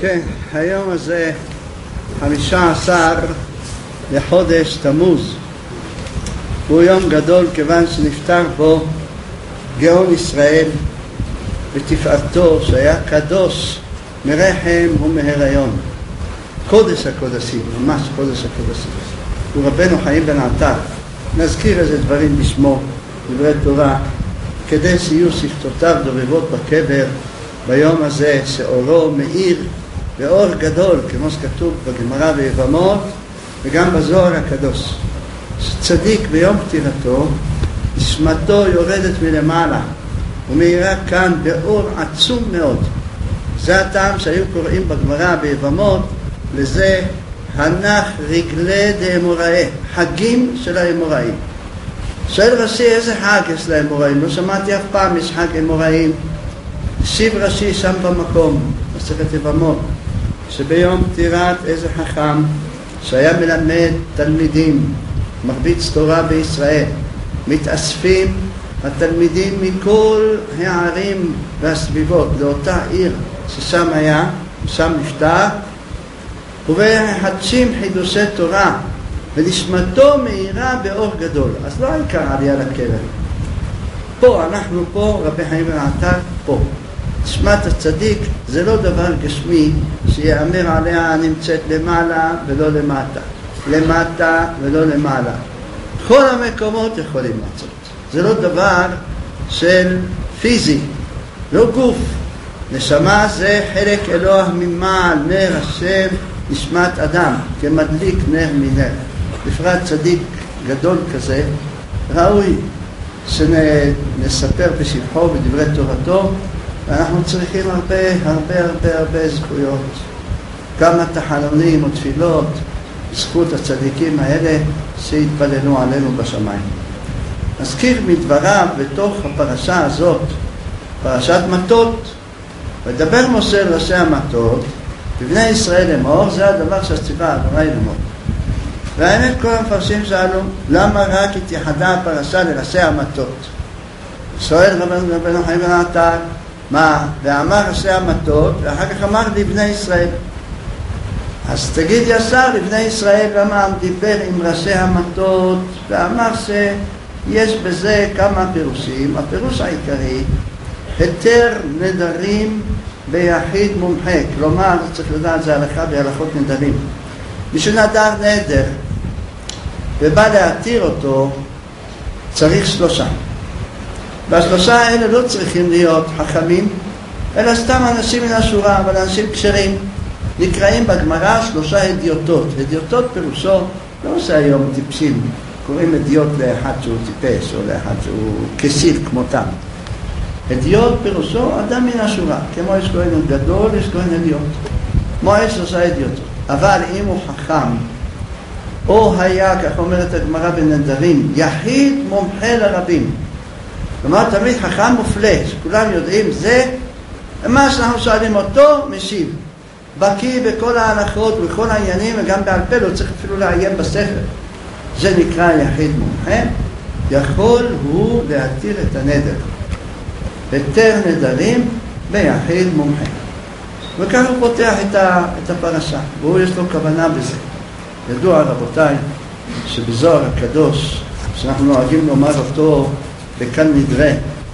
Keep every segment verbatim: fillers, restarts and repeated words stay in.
כן, היום הזה חמישה עשר לחודש תמוז. הוא יום גדול כיוון שנפטר בו גאון ישראל בתפארתו, שהיה קדוש מרחם ומהיריון, קודש הקודשים, ממש קודש הקודשים. הוא רבנו חיים בן עטר. נזכיר איזה דברים בשמו, דברי תורה, כדי שיהיו שפתותיו דובבות בקבר ביום הזה, שאורו מאיר באור גדול, כמו שכתוב בגמרא ביבמות וגם בזוהר הקדוש. שצדיק ביום פטירתו נשמתו יורדת מלמעלה ומאירה כאן באור עצום מאוד. זה הטעם שהיו קוראים בגמרא ביבמות לזה הנח רגלי דאמוראי, חגים של האמוראים. שואל רש"י, איזה חג יש לאמוראים? לא שמעתי אף פעם יש חג אמוראים. שיב רש"י שם במקום, מסכת יבמות, שביום פטירת איזה חכם שהיה מלמד תלמידים, מרביץ תורה בישראל, מתאספים התלמידים מכל הערים והסביבות לאותה עיר ששם היה, שם נפטר, ומחדשים חידושי תורה ונשמתו מאירה באור גדול. אז לא העיקר עלייה לקבר. פה, אנחנו פה, רבי חיים בן עטר, פה. נשמת הצדיק זה לא דבר גשמי שיאמר עליה נמצאת למעלה ולא למטה, למטה ולא למעלה. כל המקומות יכולים לצאת. זה לא דבר של פיזי, לא גוף. נשמה זה חלק אלוה ממעל, נר השם נשמת אדם, כמדליק נר מנר. בפרט צדיק גדול כזה, ראוי שנספר בשבחו בדברי תורתו, ואנחנו צריכים הרבה הרבה הרבה הרבה זכויות, כמה תחנונים או תפילות, זכות הצדיקים האלה שהתפללו עלינו בשמיים. נזכיר מדבריו בתוך הפרשה הזאת, פרשת מטות, ודבר משה אל ראשי המטות, בבני ישראל לאמור, זה הדבר שהציווה אדוני לאמור. והאמת כל המפרשים שאלו, למה רק התייחדה הפרשה לראשי המטות? שואל רבנו חיים בן עטר, מה? ואמר ראשי המטות, ואחר כך אמר לבני ישראל. אז תגיד ישר לבני ישראל, למה דיבר עם ראשי המטות, ואמר שיש בזה כמה פירושים. הפירוש העיקרי, היתר נדרים ביחיד מומחה, כלומר צריך לדעת זה הלכה בהלכות נדרים. מי שנדר נדר ובא להתיר אותו צריך שלושה, והשלושה האלה לא צריכים להיות חכמים אלא סתם אנשים מן השורה, אבל אנשים כשרים. נקראים בגמרא שלושה הדיוטות. הדיוטות פירושו לא שהיום טיפשים קוראים הדיוט לאחד שהוא טיפש או לאחד שהוא כסיל כמותם. הדיוט פירושו אדם מן השורה, כמו יש כהן גדול, יש כהן הדיוט, כמו יש שלושה הדיוטות. אבל אם הוא חכם או היה, כך אומרת הגמרא בנדרים, יחיד מומחה לרבים, כלומר תמיד חכם מופלא שכולם יודעים, זה מה שאנחנו שואלים אותו משיב, בקיא בכל ההלכות ובכל העניינים, וגם בעל פה לא צריך אפילו לעיין בספר. זה נקרא יחיד מומחה. יכול הוא להתיר את הנדר, היתר נדרים ביחיד מומחה. וכך הוא פותח את, ה, את הפרשה, והוא יש לו כוונה בזה. ידוע רבותיי שבזוהר הקדוש, שאנחנו נוהגים לומר אותו בכאן נדרה,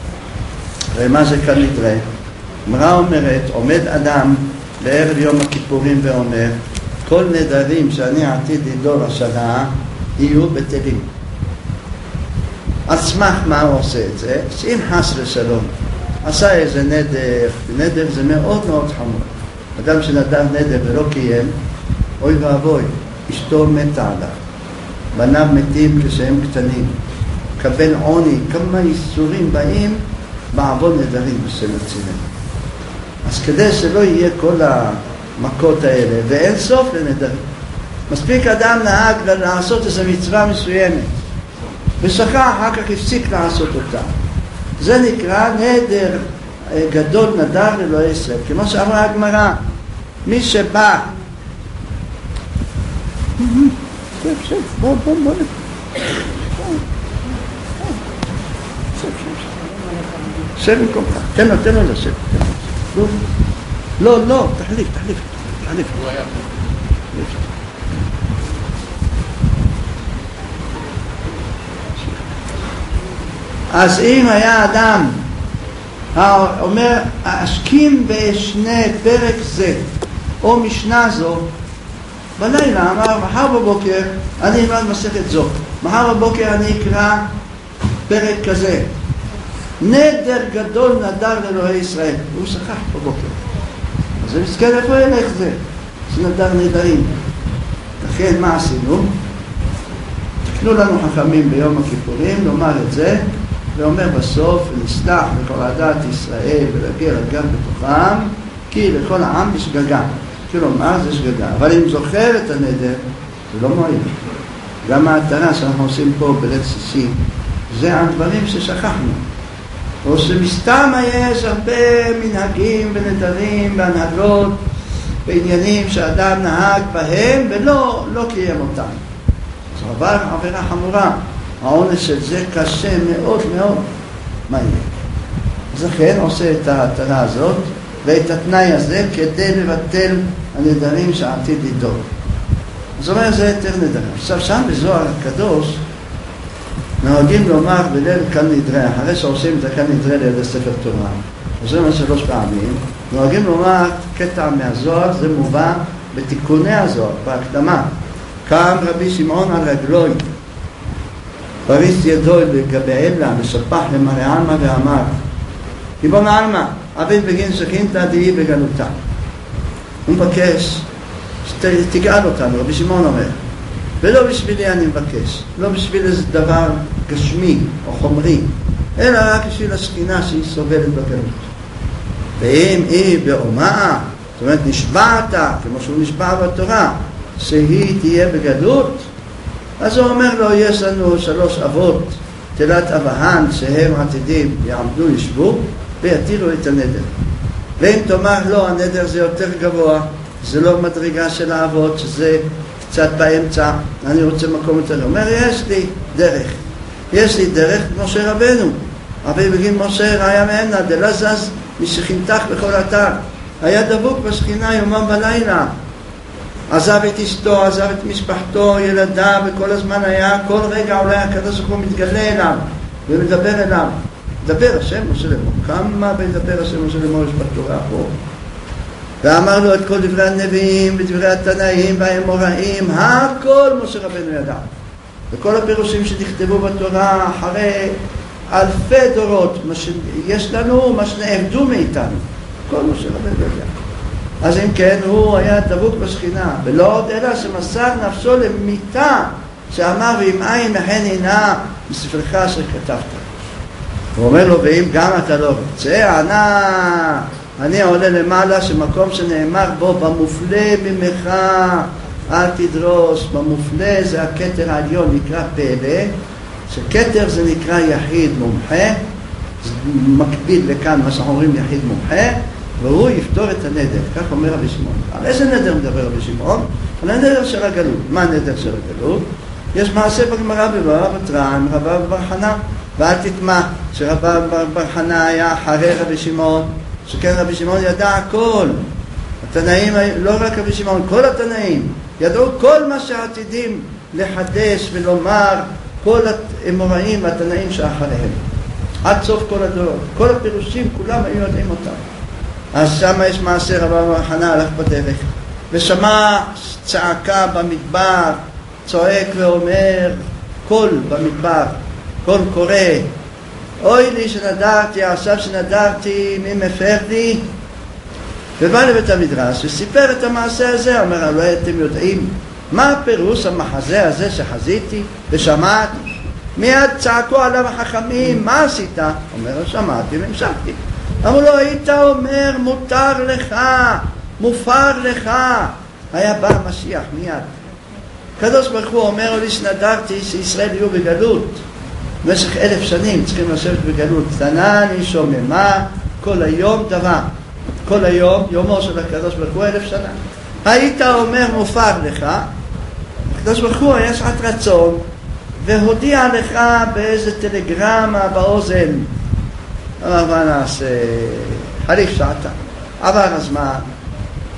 ומה זה כאן נדרה? אמרה אומרת, עומד אדם בערב יום הכיפורים ואומר, כל נדרים שאני עתיד לדור השנה יהיו בטלים. על סמך מה הוא עושה את זה? שאם חס ושלום עשה איזה נדר, נדר זה מאוד מאוד חמור. אדם שנדר נדר ולא קיים, אוי ואבוי, אשתו מתה עליו, בניו מתים כשהם קטנים, קבל עוני, כמה איסורים באים בעבוד נדרים בשם הצילם. אז כדי שלא יהיה כל המכות האלה, ואין סוף לנדרים, מספיק אדם נהג לעשות איזו מצווה מסוימת ושכח, אחר כך הפסיק לעשות אותה, זה נקרא נדר גדול, נדר ללא ישראל. כמו שאמרה הגמרא, מי שבא שב שב בוא בוא בוא שב במקומך, תן לו תן לו לשב. לא לא, תחליף תחליף לפני. אז אם היה אדם אומר, אשכים בשני פרק זה, או משנה זו, בלילה אמר, מחר בבוקר אני אלמד מסכת זו, מחר בבוקר אני אקרא פרק כזה. נדר גדול נדר לאלוהי ישראל. הוא שכח בבוקר. אז זה מסכן, איפה ילך זה? זה נדר נדרים. לכן מה עשינו? תקנו לנו חכמים ביום הכיפורים לומר את זה, ואומר בסוף, ונסלח לכל עדת ישראל ולהגיע לגר בתוכם, כי לכל העם בשגגה. כלומר זה שגגה. אבל אם זוכר את הנדר, זה לא מועיל. גם ההתרה שאנחנו עושים פה בליל שישי, זה הדברים ששכחנו. או שמסתם יש הרבה מנהגים ונדרים והנהגות בעניינים שאדם נהג בהם ולא לא קיים אותם. זה עבר עבירה חמורה. העונש של זה קשה מאוד מאוד. מה יהיה? אז לכן עושה את ההתרה הזאת ואת התנאי הזה כדי לבטל הנדרים שעתיד לדור. זאת אומרת, זה יותר נדרים. עכשיו שם בזוהר הקדוש נוהגים לומר בליל כאן נדרה, אחרי שעושים את כאן נדרה ליד הספר תורה, עושים את שלוש פעמים, נוהגים לומר קטע מהזוהר, זה מובא בתיקוני הזוהר, בהקדמה. קם רבי שמעון על רגלוי, פריס ידוי לגביאלה, ושפח למראה עלמא ואמר, ריבון עלמא, עבד בגין שכינתא דהי בגלותה. הוא מבקש שתגאל אותנו, רבי שמעון אומר, ולא בשבילי אני מבקש, לא בשביל איזה דבר גשמי או חומרי, אלא רק בשביל השכינה שהיא סובלת בגלות. ואם היא באומה, זאת אומרת נשבעת, כמו שהוא נשבע בתורה, שהיא תהיה בגלות, אז הוא אומר לו, יש לנו שלוש אבות, תלת אבהן, שהם עתידים יעמדו, ישבו, ויתירו את הנדר. ואם תאמר לא, הנדר זה יותר גבוה, זה לא מדרגה של האבות, שזה קצת באמצע, אני רוצה מקום יותר. הוא אומר, יש לי דרך. יש לי דרך משה רבנו. אבל בגין משה ראיה מהנה, דלה זז משכינתך בכל אתר. היה דבוק בשכינה יומם בלילה. עזב את אשתו, עזב את משפחתו, ילדיו, וכל הזמן היה, כל רגע אולי הקדוש ברוך הוא מתגלה אליו, ומדבר אליו. דבר השם משה לאמור. כמה בדבר השם משה לאמור יש בתורה פה? ואמר לו את כל דברי הנביאים ודברי התנאים והאמוראים, הכל משה רבנו ידע. וכל הפירושים שנכתבו בתורה אחרי אלפי דורות, מה שיש לנו, מה שנעבדו מאיתנו, כל משה רבנו ידע. אז אם כן, הוא היה דבוק בשכינה, ולא עוד אלא שמסר נפשו למיתה, שאמר, ואם אין מחן עינה מספרך אשר כתבת. הוא אומר לו, ואם גם אתה לא רוצה, ענה, אני עולה למעלה, שמקום שנאמר בו, במופלא ממך אל תדרוש. במופלא זה הכתר העליון, נקרא פלא, שכתר זה נקרא יחיד מומחה, זה מקביל לכאן מה שאנחנו אומרים יחיד מומחה, והוא יפתור את הנדר. כך אומר רבי שמעון. על איזה נדר מדבר רבי שמעון? על הנדר של הגלות. מה הנדר של הגלות? יש מעשה בגמרא בבבא בתרא עם רבא בר חנא, ואל תטמע שרבא בר חנא היה אחרי רבי שמעון, שכן רבי שמעון ידע הכל. התנאים, לא רק רבי שמעון, כל התנאים ידעו כל מה שעתידים לחדש ולומר, כל האמוראים והתנאים שאחריהם עד סוף כל הדורות, כל הפירושים כולם היו יודעים אותם. אז שם יש מעשה רבא בר חנא הלך בדרך ושמע צעקה במדבר, צועק ואומר קול במדבר, קול קורא, אוי לי שנדרתי, עכשיו שנדרתי, מי מפר לי? ובא לבית המדרש וסיפר את המעשה הזה. אומר, הלוא אתם יודעים מה הפירוש המחזה הזה שחזיתי ושמעתי? מיד צעקו עליו החכמים, מה עשית? אומר, שמעתי והמשכתי. אמרו לו, היית אומר, מותר לך, מופר לך. היה בא המשיח מיד. הקדוש ברוך הוא אומר לי שנדרתי שישראל יהיו בגלות במשך אלף שנים, צריכים לשבת בגלות. תנני שוממה כל היום דבר, כל היום, יומו של הקדוש ברוך הוא אלף שנה. היית אומר מופר לך, הקדוש ברוך הוא היה שעת רצון והודיע לך באיזה טלגרמה באוזן. אמר, מה נעשה? חליף שעתה, עבר הזמן,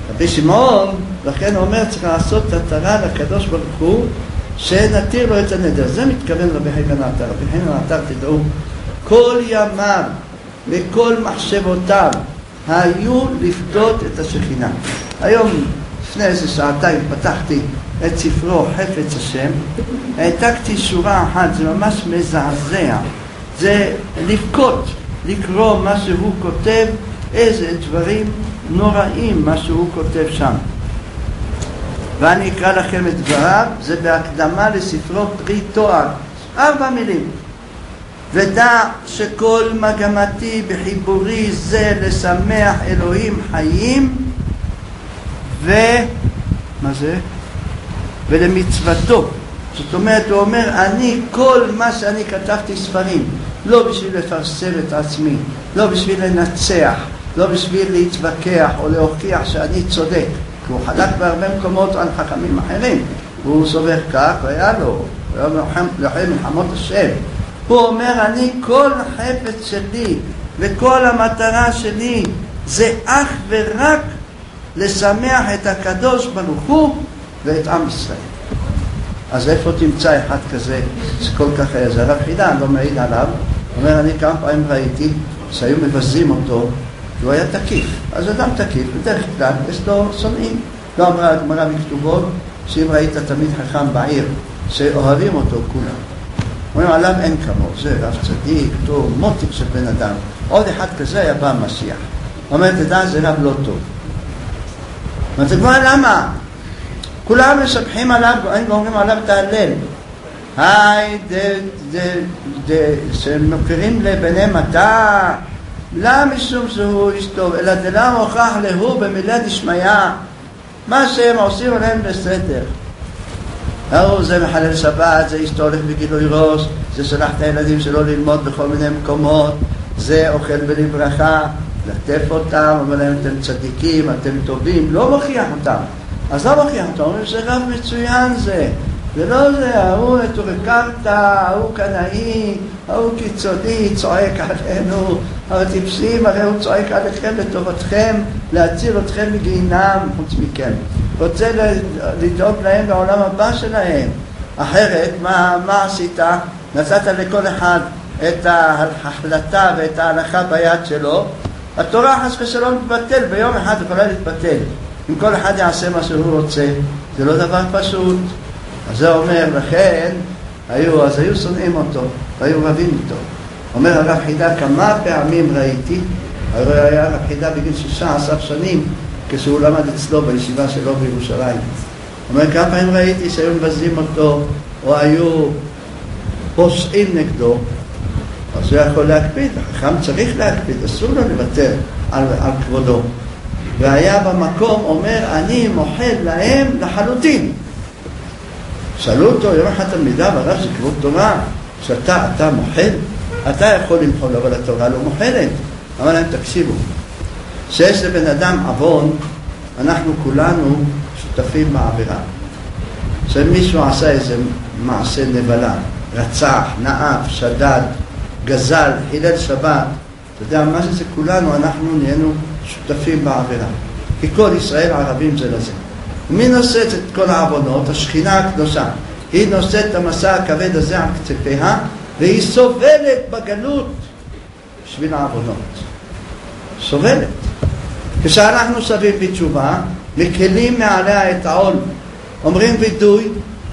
רבי שמעון, לכן הוא אומר, צריך לעשות עטרה לקדוש ברוך הוא, שנתיר לו את הנדר. זה מתכוון רבי חיים בן עטר. רבי חיים בן עטר, תדעו, כל ימיו וכל מחשבותיו היו לפדות את השכינה. היום, לפני איזה שעתיים, פתחתי את ספרו חפץ השם, העתקתי שורה אחת, זה ממש מזעזע. זה לבכות, לקרוא מה שהוא כותב, איזה דברים נוראים מה שהוא כותב שם. ואני אקרא לכם את דבריו, זה בהקדמה לספרו פרי תואר, ארבע מילים. ודע שכל מגמתי בחיבורי זה לשמח אלוהים חיים ו... מה זה? ולמצוותו. זאת אומרת, הוא אומר, אני, כל מה שאני כתבתי ספרים, לא בשביל לפרסם את עצמי, לא בשביל לנצח, לא בשביל להתווכח או להוכיח שאני צודק, כי הוא חלק בהרבה מקומות על חכמים אחרים, והוא סובר כך, והיה לו, הוא היה לוחם מלחמות השם. הוא אומר, אני, כל החפץ שלי וכל המטרה שלי זה אך ורק לשמח את הקדוש ברוך הוא ואת עם ישראל. אז איפה תמצא אחד כזה שכל כך היה? זה הרב חידן, לא מעיד עליו. הוא אומר, אני כמה פעמים ראיתי שהיו מבזים אותו, כי הוא היה תקיף. אז אדם תקיף, בדרך כלל יש לו שונאים. לא אמרה הגמרא בכתובות, שאם ראית תמיד חכם בעיר, שאוהבים אותו כולם. הוא אומר, עליו אין כמוהו, זה רב צדיק, טוב, מותיק של בן אדם. עוד אחד כזה היה בא משיח. הוא אומר, תדע, זה רב לא טוב. אבל זה כבר למה? כולם משבחים עליו, אומרים עליו תהלל. היי, שמוכרים לבניהם אתה, לא משום שהוא איש טוב, אלא דלם הוכח להוא במילה דשמיא, מה שהם עושים עליהם בסדר. הראו, זה מחלל שבת, זה איש הולך בגילוי ראש, זה שלח את הילדים שלו ללמוד בכל מיני מקומות, זה אוכל בלי ברכה, לטף אותם, אומר להם אתם צדיקים, אתם טובים, לא מוכיח אותם. אז לא מוכיח אותם, אומרים שזה רב מצוין זה. זה לא זה, ההוא נטורקרתא, ההוא קנאי, ההוא קיצוני, צועק עלינו, אבל טיפסים, הרי הוא צועק עליכם לטובתכם, להציל אתכם מגיהינם חוץ מכם. רוצה לדאוג להם לעולם הבא שלהם. אחרת, מה, מה עשית? נתת לכל אחד את ההחלטה ואת ההלכה ביד שלו. התורה חס ושלום מתבטל, ביום אחד יכולה להתבטל. אם כל אחד יעשה מה שהוא רוצה, זה לא דבר פשוט. אז זה אומר, לכן, היו, אז היו שונאים אותו, היו רבים איתו. אומר הרב חידה, כמה פעמים ראיתי, הרי היה הרב חידה בגיל שישה עשר שנים, כשהוא למד אצלו בישיבה שלו בירושלים. אומר, כמה פעמים ראיתי שהיו מבזים אותו, או היו פושעים נגדו, אז הוא יכול להקפיד, החכם צריך להקפיד, אסור לו לוותר על, על כבודו. והיה במקום, אומר, אני מוחל להם לחלוטין. שאלו אותו, יום אחד תלמידיו, הרב זה כבוד תורה, שאתה, אתה מוחל, אתה יכול למחול, אבל התורה לא מוחלת. אמר להם, תקשיבו, שיש לבן אדם עוון, אנחנו כולנו שותפים בעבירה. שמישהו עשה איזה מעשה נבלה, רצח, נאף, שדד, גזל, חילל שבת, אתה יודע מה שזה? כולנו, אנחנו נהיינו שותפים בעבירה. כי כל ישראל ערבים זה לזה. ומי נושאת את כל העוונות? השכינה הקדושה. היא נושאת את המסע הכבד הזה על כתפיה, והיא סובלת בגלות בשביל העוונות. סובלת. כשאנחנו שבים בתשובה, מקלים מעליה את העול, אומרים וידוי,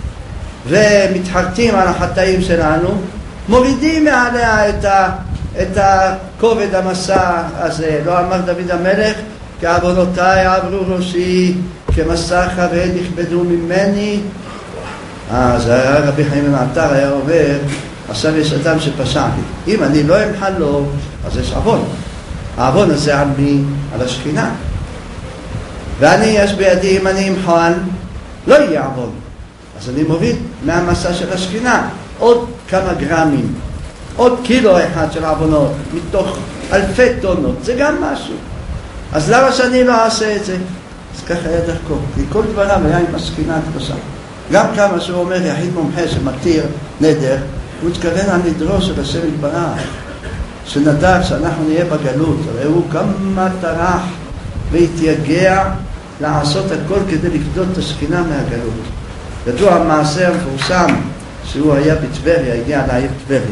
ומתחרטים על החטאים שלנו, מורידים מעליה את, ה, את הכובד המסע הזה. לא אמר דוד המלך, כי עוונותיי עברו ראשי, כמסע כבד נכבדו ממני. אז רבי חיים בן עטר היה אומר, עכשיו יש אדם שפשע לי, אם אני לא אמחל לו, אז יש עוון. העוון הזה על מי? על השכינה. ואני, יש בידי, אם אני אמחל, לא יהיה עוון. אז אני מוריד מהמסע של השכינה עוד כמה גרמים, עוד קילו אחד של עוונות, מתוך אלפי טונות, זה גם משהו. אז למה שאני לא אעשה את זה? אז ככה היה דרכו, כי כל דבריו היה עם השכינה הקדושה. גם כמה שהוא אומר יחיד מומחה שמתיר נדר, הוא מתכוון על נדרו של השם יתברך, שנדע שאנחנו נהיה בגלות. הרי הוא כמה טרח והתייגע לעשות הכל כדי לפדות את השכינה מהגלות. ידוע המעשה המפורסם שהוא היה בטבריה, הגיע לעיר טבריה.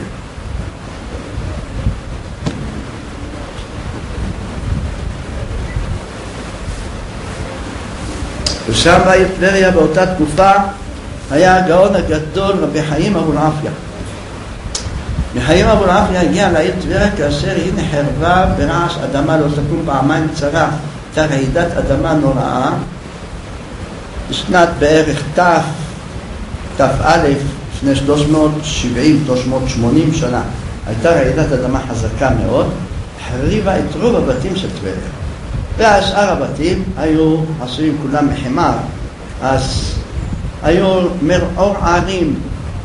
ושם בעיר טבריה באותה תקופה היה הגאון הגדול רבי חיים אבולעפיה. מחיים אבולעפיה הגיע לעיר טבריה כאשר היא נחרבה ברעש אדמה לא תקום פעמיים צרה. הייתה רעידת אדמה נוראה בשנת בערך ת' ת' לפני שלוש מאות שבעים שלוש מאות שמונים שנה. הייתה רעידת אדמה חזקה מאוד, החריבה את רוב הבתים של טבריה. והשאר הבתים היו עשויים כולם מחמר, אז היו מרעור ערים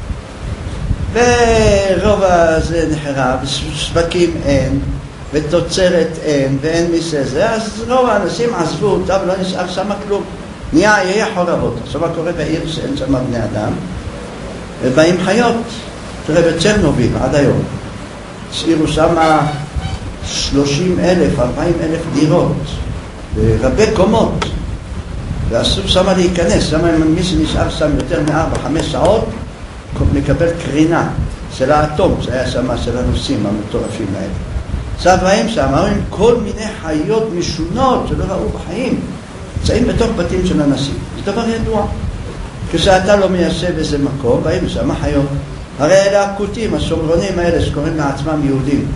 ורוב הזה נחרב, שווקים אין ותוצרת אין ואין מיסה זה, אז רוב האנשים עזבו אותה ולא נשאר שם כלום, נהיה יהיה חורבות. עכשיו מה קורה בעיר שאין שם בני אדם ובאים חיות. תראה בצ'רנוביל עד היום השאירו שם שלושים אלף, ארבעים אלף דירות ברבי קומות ואסור שם להיכנס. שם מי שנשאר שם יותר מארבע, חמש שעות מקבל קרינה של האטום שהיה שם של הנוסעים המטורפים האלה. עכשיו באים שם, אומרים כל מיני חיות משונות שלא ראו בחיים נמצאים בתוך בתים של אנשים. זה דבר ידוע. כשאתה לא מיישב איזה מקום, באים שם חיות. הרי אלה הכותים, השומרונים האלה שקוראים לעצמם יהודים,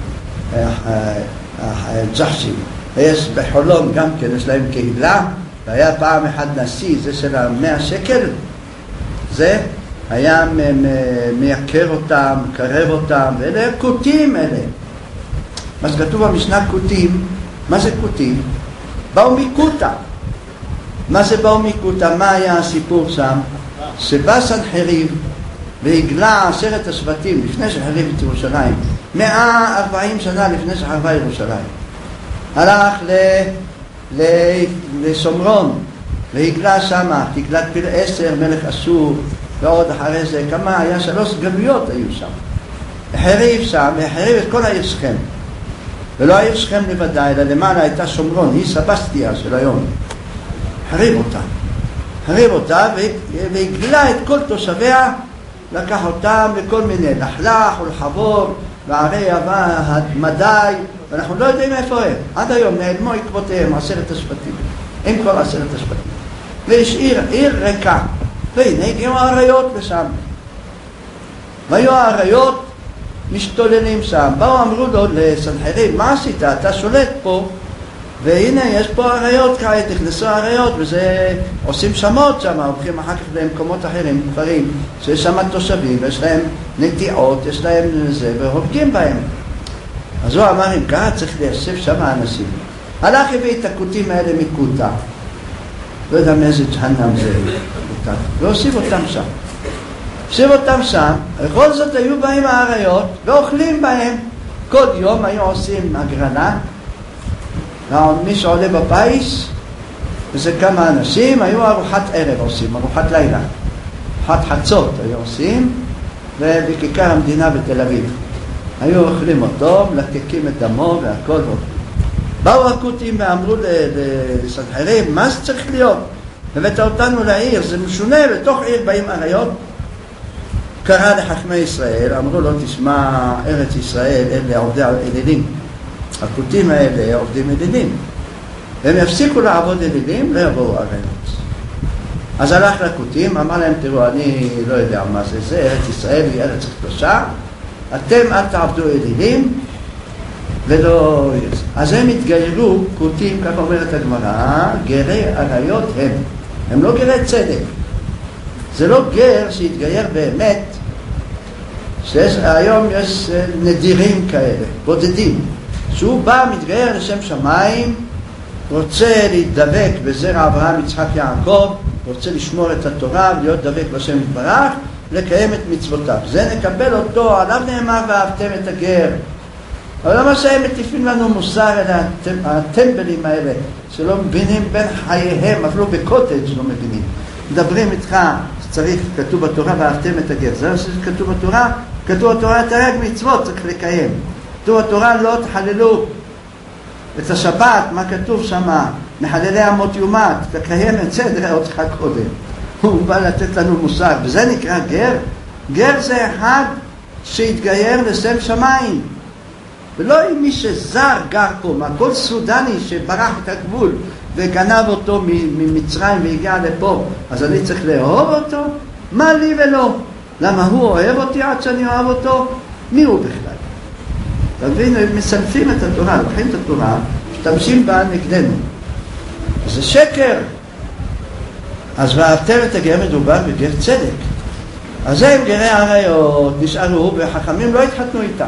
הג'חשים. יש בחולון גם כן, יש להם קהילה, והיה פעם אחד נשיא, זה של המאה שקל, זה היה מייקר אותם, מקרב אותם, ואלה כותים אלה. מה שכתוב במשנה כותים, מה זה כותים? באו מקוטה. מה זה באו מקוטה? מה היה הסיפור שם? שבא סנחריב והגלה עשרת השבטים לפני שחריב את ירושלים, מאה וארבעים שנה לפני שחרבה ירושלים. הלך ל... ל... לשומרון והגלה שמה, תגלת פיל עשר, מלך אשור, ועוד אחרי זה כמה, היה שלוש גלויות היו שם. החריב שם, החריב את כל העיר שכם. ולא העיר שכם לבדה, אלא למעלה הייתה שומרון, היא סבסטיה של היום. החריב אותה. החריב אותה והגלה את כל תושביה, לקח אותם בכל מיני נחלח ולחבור, וערי עבר, מדי, ואנחנו לא יודעים איפה הם. עד היום נעלמו עקבותיהם, עשרת השבטים. עם כל עשרת השבטים. והשאיר עיר ריקה. והנה הגיעו העריות לשם. והיו העריות משתוללים שם. באו אמרו לו לסנחריב, מה עשית? אתה שולט פה, והנה יש פה עריות כעת, נכנסו עריות, וזה עושים שמות שם, הולכים אחר כך למקומות אחרים, כפרים, שיש שם תושבים, יש להם נטיעות, יש להם זה, והורגים בהם. אז הוא אמר, אם ככה צריך ליישב שם האנשים. הלך הביא את הכותים האלה מקוטה. לא יודע מאיזה ג'הנם זה, והוסיף אותם שם. הוסיף אותם שם, וכל זאת היו באים העריות, ואוכלים בהם. כל יום היו עושים הגרלה, מי שעולה בבייס, וזה כמה אנשים, היו ארוחת ערב עושים, ארוחת לילה. ארוחת חצות היו עושים, ובכיכר המדינה בתל אביב. היו אוכלים אותו, מלקקים את דמו והכל. באו הכותים ואמרו לסנחריב, מה זה צריך להיות? הבאת אותנו לעיר, זה משונה, בתוך עיר באים עריות. קרא לחכמי ישראל, אמרו לו, תשמע, ארץ ישראל, אלה עובדי אלילים. הכותים האלה עובדים אלילים. הם יפסיקו לעבוד אלילים, לא יבואו עריות. אז הלך לכותים, אמר להם, תראו, אני לא יודע מה זה, זה ארץ ישראל, היא ארץ קדושה, אתם אל תעבדו אלילים, ולא... אז הם התגיירו, כותים, כך אומרת הגמרא, גרי עריות הם. הם לא גרי צדק. זה לא גר שהתגייר באמת, שהיום יש נדירים כאלה, בודדים. שהוא בא, מתגייר לשם שמיים, רוצה להתדבק בזרע אברהם, יצחק, יעקב, רוצה לשמור את התורה ולהיות דבק בשם יתברך, לקיים את מצוותיו. זה נקבל אותו, עליו נאמר ואהבתם את הגר. אבל למה שהם מטיפים לנו מוסר אלה הטמבלים האלה, שלא מבינים בין חייהם, אפילו בקוטג' לא מבינים. מדברים איתך, צריך, כתוב בתורה ואהבתם את הגר. זה מה שכתוב בתורה? כתוב בתורה תרי"ג מצוות, צריך לקיים. כתוב בתורה לא תחללו את השבת, מה כתוב שם? מחללי אמות יומת, תקיים את סדר אותך קודם. הוא בא לתת לנו מושג, וזה נקרא גר. גר זה אחד שהתגייר לשם שמיים. ולא עם מי שזר גר פה, מה כל סודני שברח את הגבול וגנב אותו ממצרים והגיע לפה, אז אני צריך לאהוב אותו? מה לי ולא? למה הוא אוהב אותי עד שאני אוהב אותו? מי הוא בכלל? תבין, הם מסלפים את התורה, לוקחים את התורה, משתמשים בה נגדנו. זה שקר. אז ואהבתם את הגר מדובר בגר צדק. אז הם גרי עריות נשארו, וחכמים לא התחתנו איתם.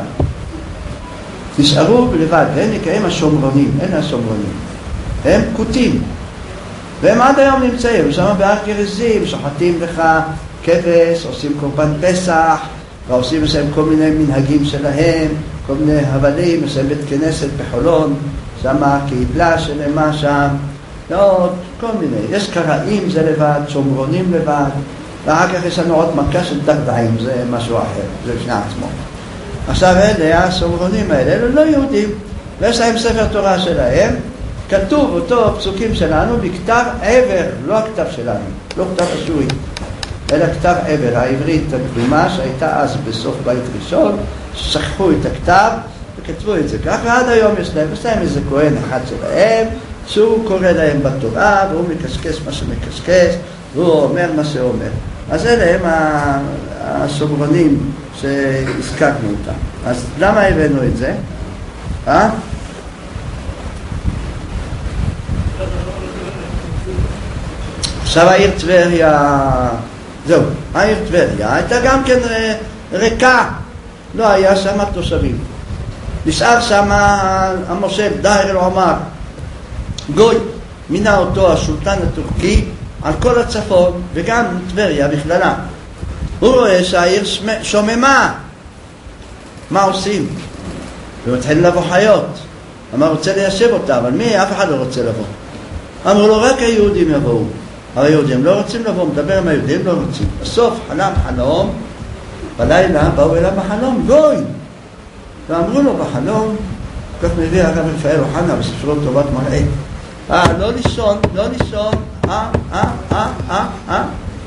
נשארו לבד, והם נקראים השומרונים, אין השומרונים. הם קוטים. והם עד היום נמצאים, שם בהר גריזים, שוחטים לך כבש, עושים קורבן פסח, ועושים להם כל מיני מנהגים שלהם, כל מיני הבלים, עושים בית כנסת בחולון, שם קהילה שלמה שם, ועוד כל מיני. יש קראים זה לבד, שומרונים לבד, ואחר כך יש לנו עוד מכה של דרדיים, זה משהו אחר, זה שני עצמו. עכשיו אלה, השומרונים האלה, אלה לא יהודים, ויש להם ספר תורה שלהם, כתוב אותו פסוקים שלנו בכתב עבר, לא הכתב שלנו, לא כתב אשורי, אלא כתב עבר, העברית הקדומה שהייתה אז בסוף בית ראשון, שכחו את הכתב וכתבו את זה ככה, עד היום יש להם, יש להם איזה כהן אחד שלהם, שהוא קורא להם בתורה, והוא מקשקש מה שמקשקש, והוא אומר מה שאומר. אז אלה הם השומרונים שהזכרנו אותם. אז למה הבאנו את זה? אה? עכשיו העיר טבריה, זהו, העיר טבריה הייתה גם כן ריקה, לא היה שם תושבים. נשאר שם המושל דאהר אל-עומר, גוי, מינה אותו השולטן הטורקי על כל הצפון וגם טבריה בכללה. הוא רואה שהעיר שוממה, מה עושים? הוא התחיל לבוא חיות, אמר רוצה ליישב אותה, אבל מי? אף אחד לא רוצה לבוא. אמרו לו רק היהודים יבואו, אבל היהודים לא רוצים לבוא, מדבר עם היהודים לא רוצים. בסוף חלם חלום, בלילה באו אליו בחלום גוי, ואמרו לו בחלום, כך מביא הרב רפאל אוחנה בספרו טובת מראה, אה, לא לישון, לא לישון, אה, אה, אה, אה, אה,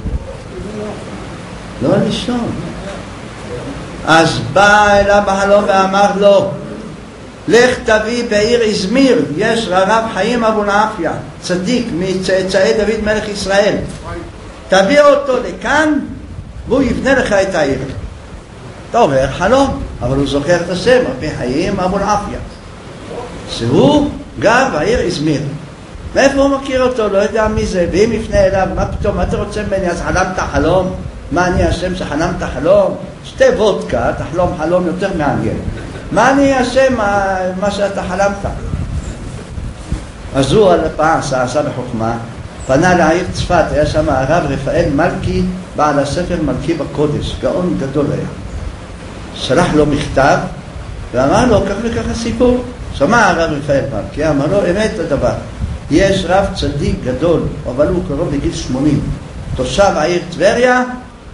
לא לישון. אז בא אליו בחלום ואמר לו, לך תביא בעיר איזמיר, יש רב חיים אבו נעפיה, צדיק מצאצאי דוד מלך ישראל, תביא אותו לכאן והוא יבנה לך את העיר. אתה אומר חלום, אבל הוא זוכר את השם, רבי חיים אבו נעפיה, שהוא גר בעיר איזמיר. מאיפה הוא מכיר אותו? לא יודע מי זה. ואם יפנה אליו, מה פתאום, מה אתה רוצה ממני? אז חלמת חלום? מה אני השם שחלמת חלום? שתי וודקה, תחלום חלום יותר מעניין. מה אני השם מה, מה שאתה חלמת? אז הוא על הפעה עשה, עשה בחוכמה, פנה לעיר צפת, היה שם הרב רפאל מלכי, בעל הספר מלכי בקודש, גאון גדול היה. שלח לו מכתב, ואמר לו, כך וככה סיפור. שמע הרב רפאל מלכי, אמר לו, אמת הדבר. יש רב צדיק גדול, אבל הוא קרוב לגיל שמונים, תושב העיר טבריה,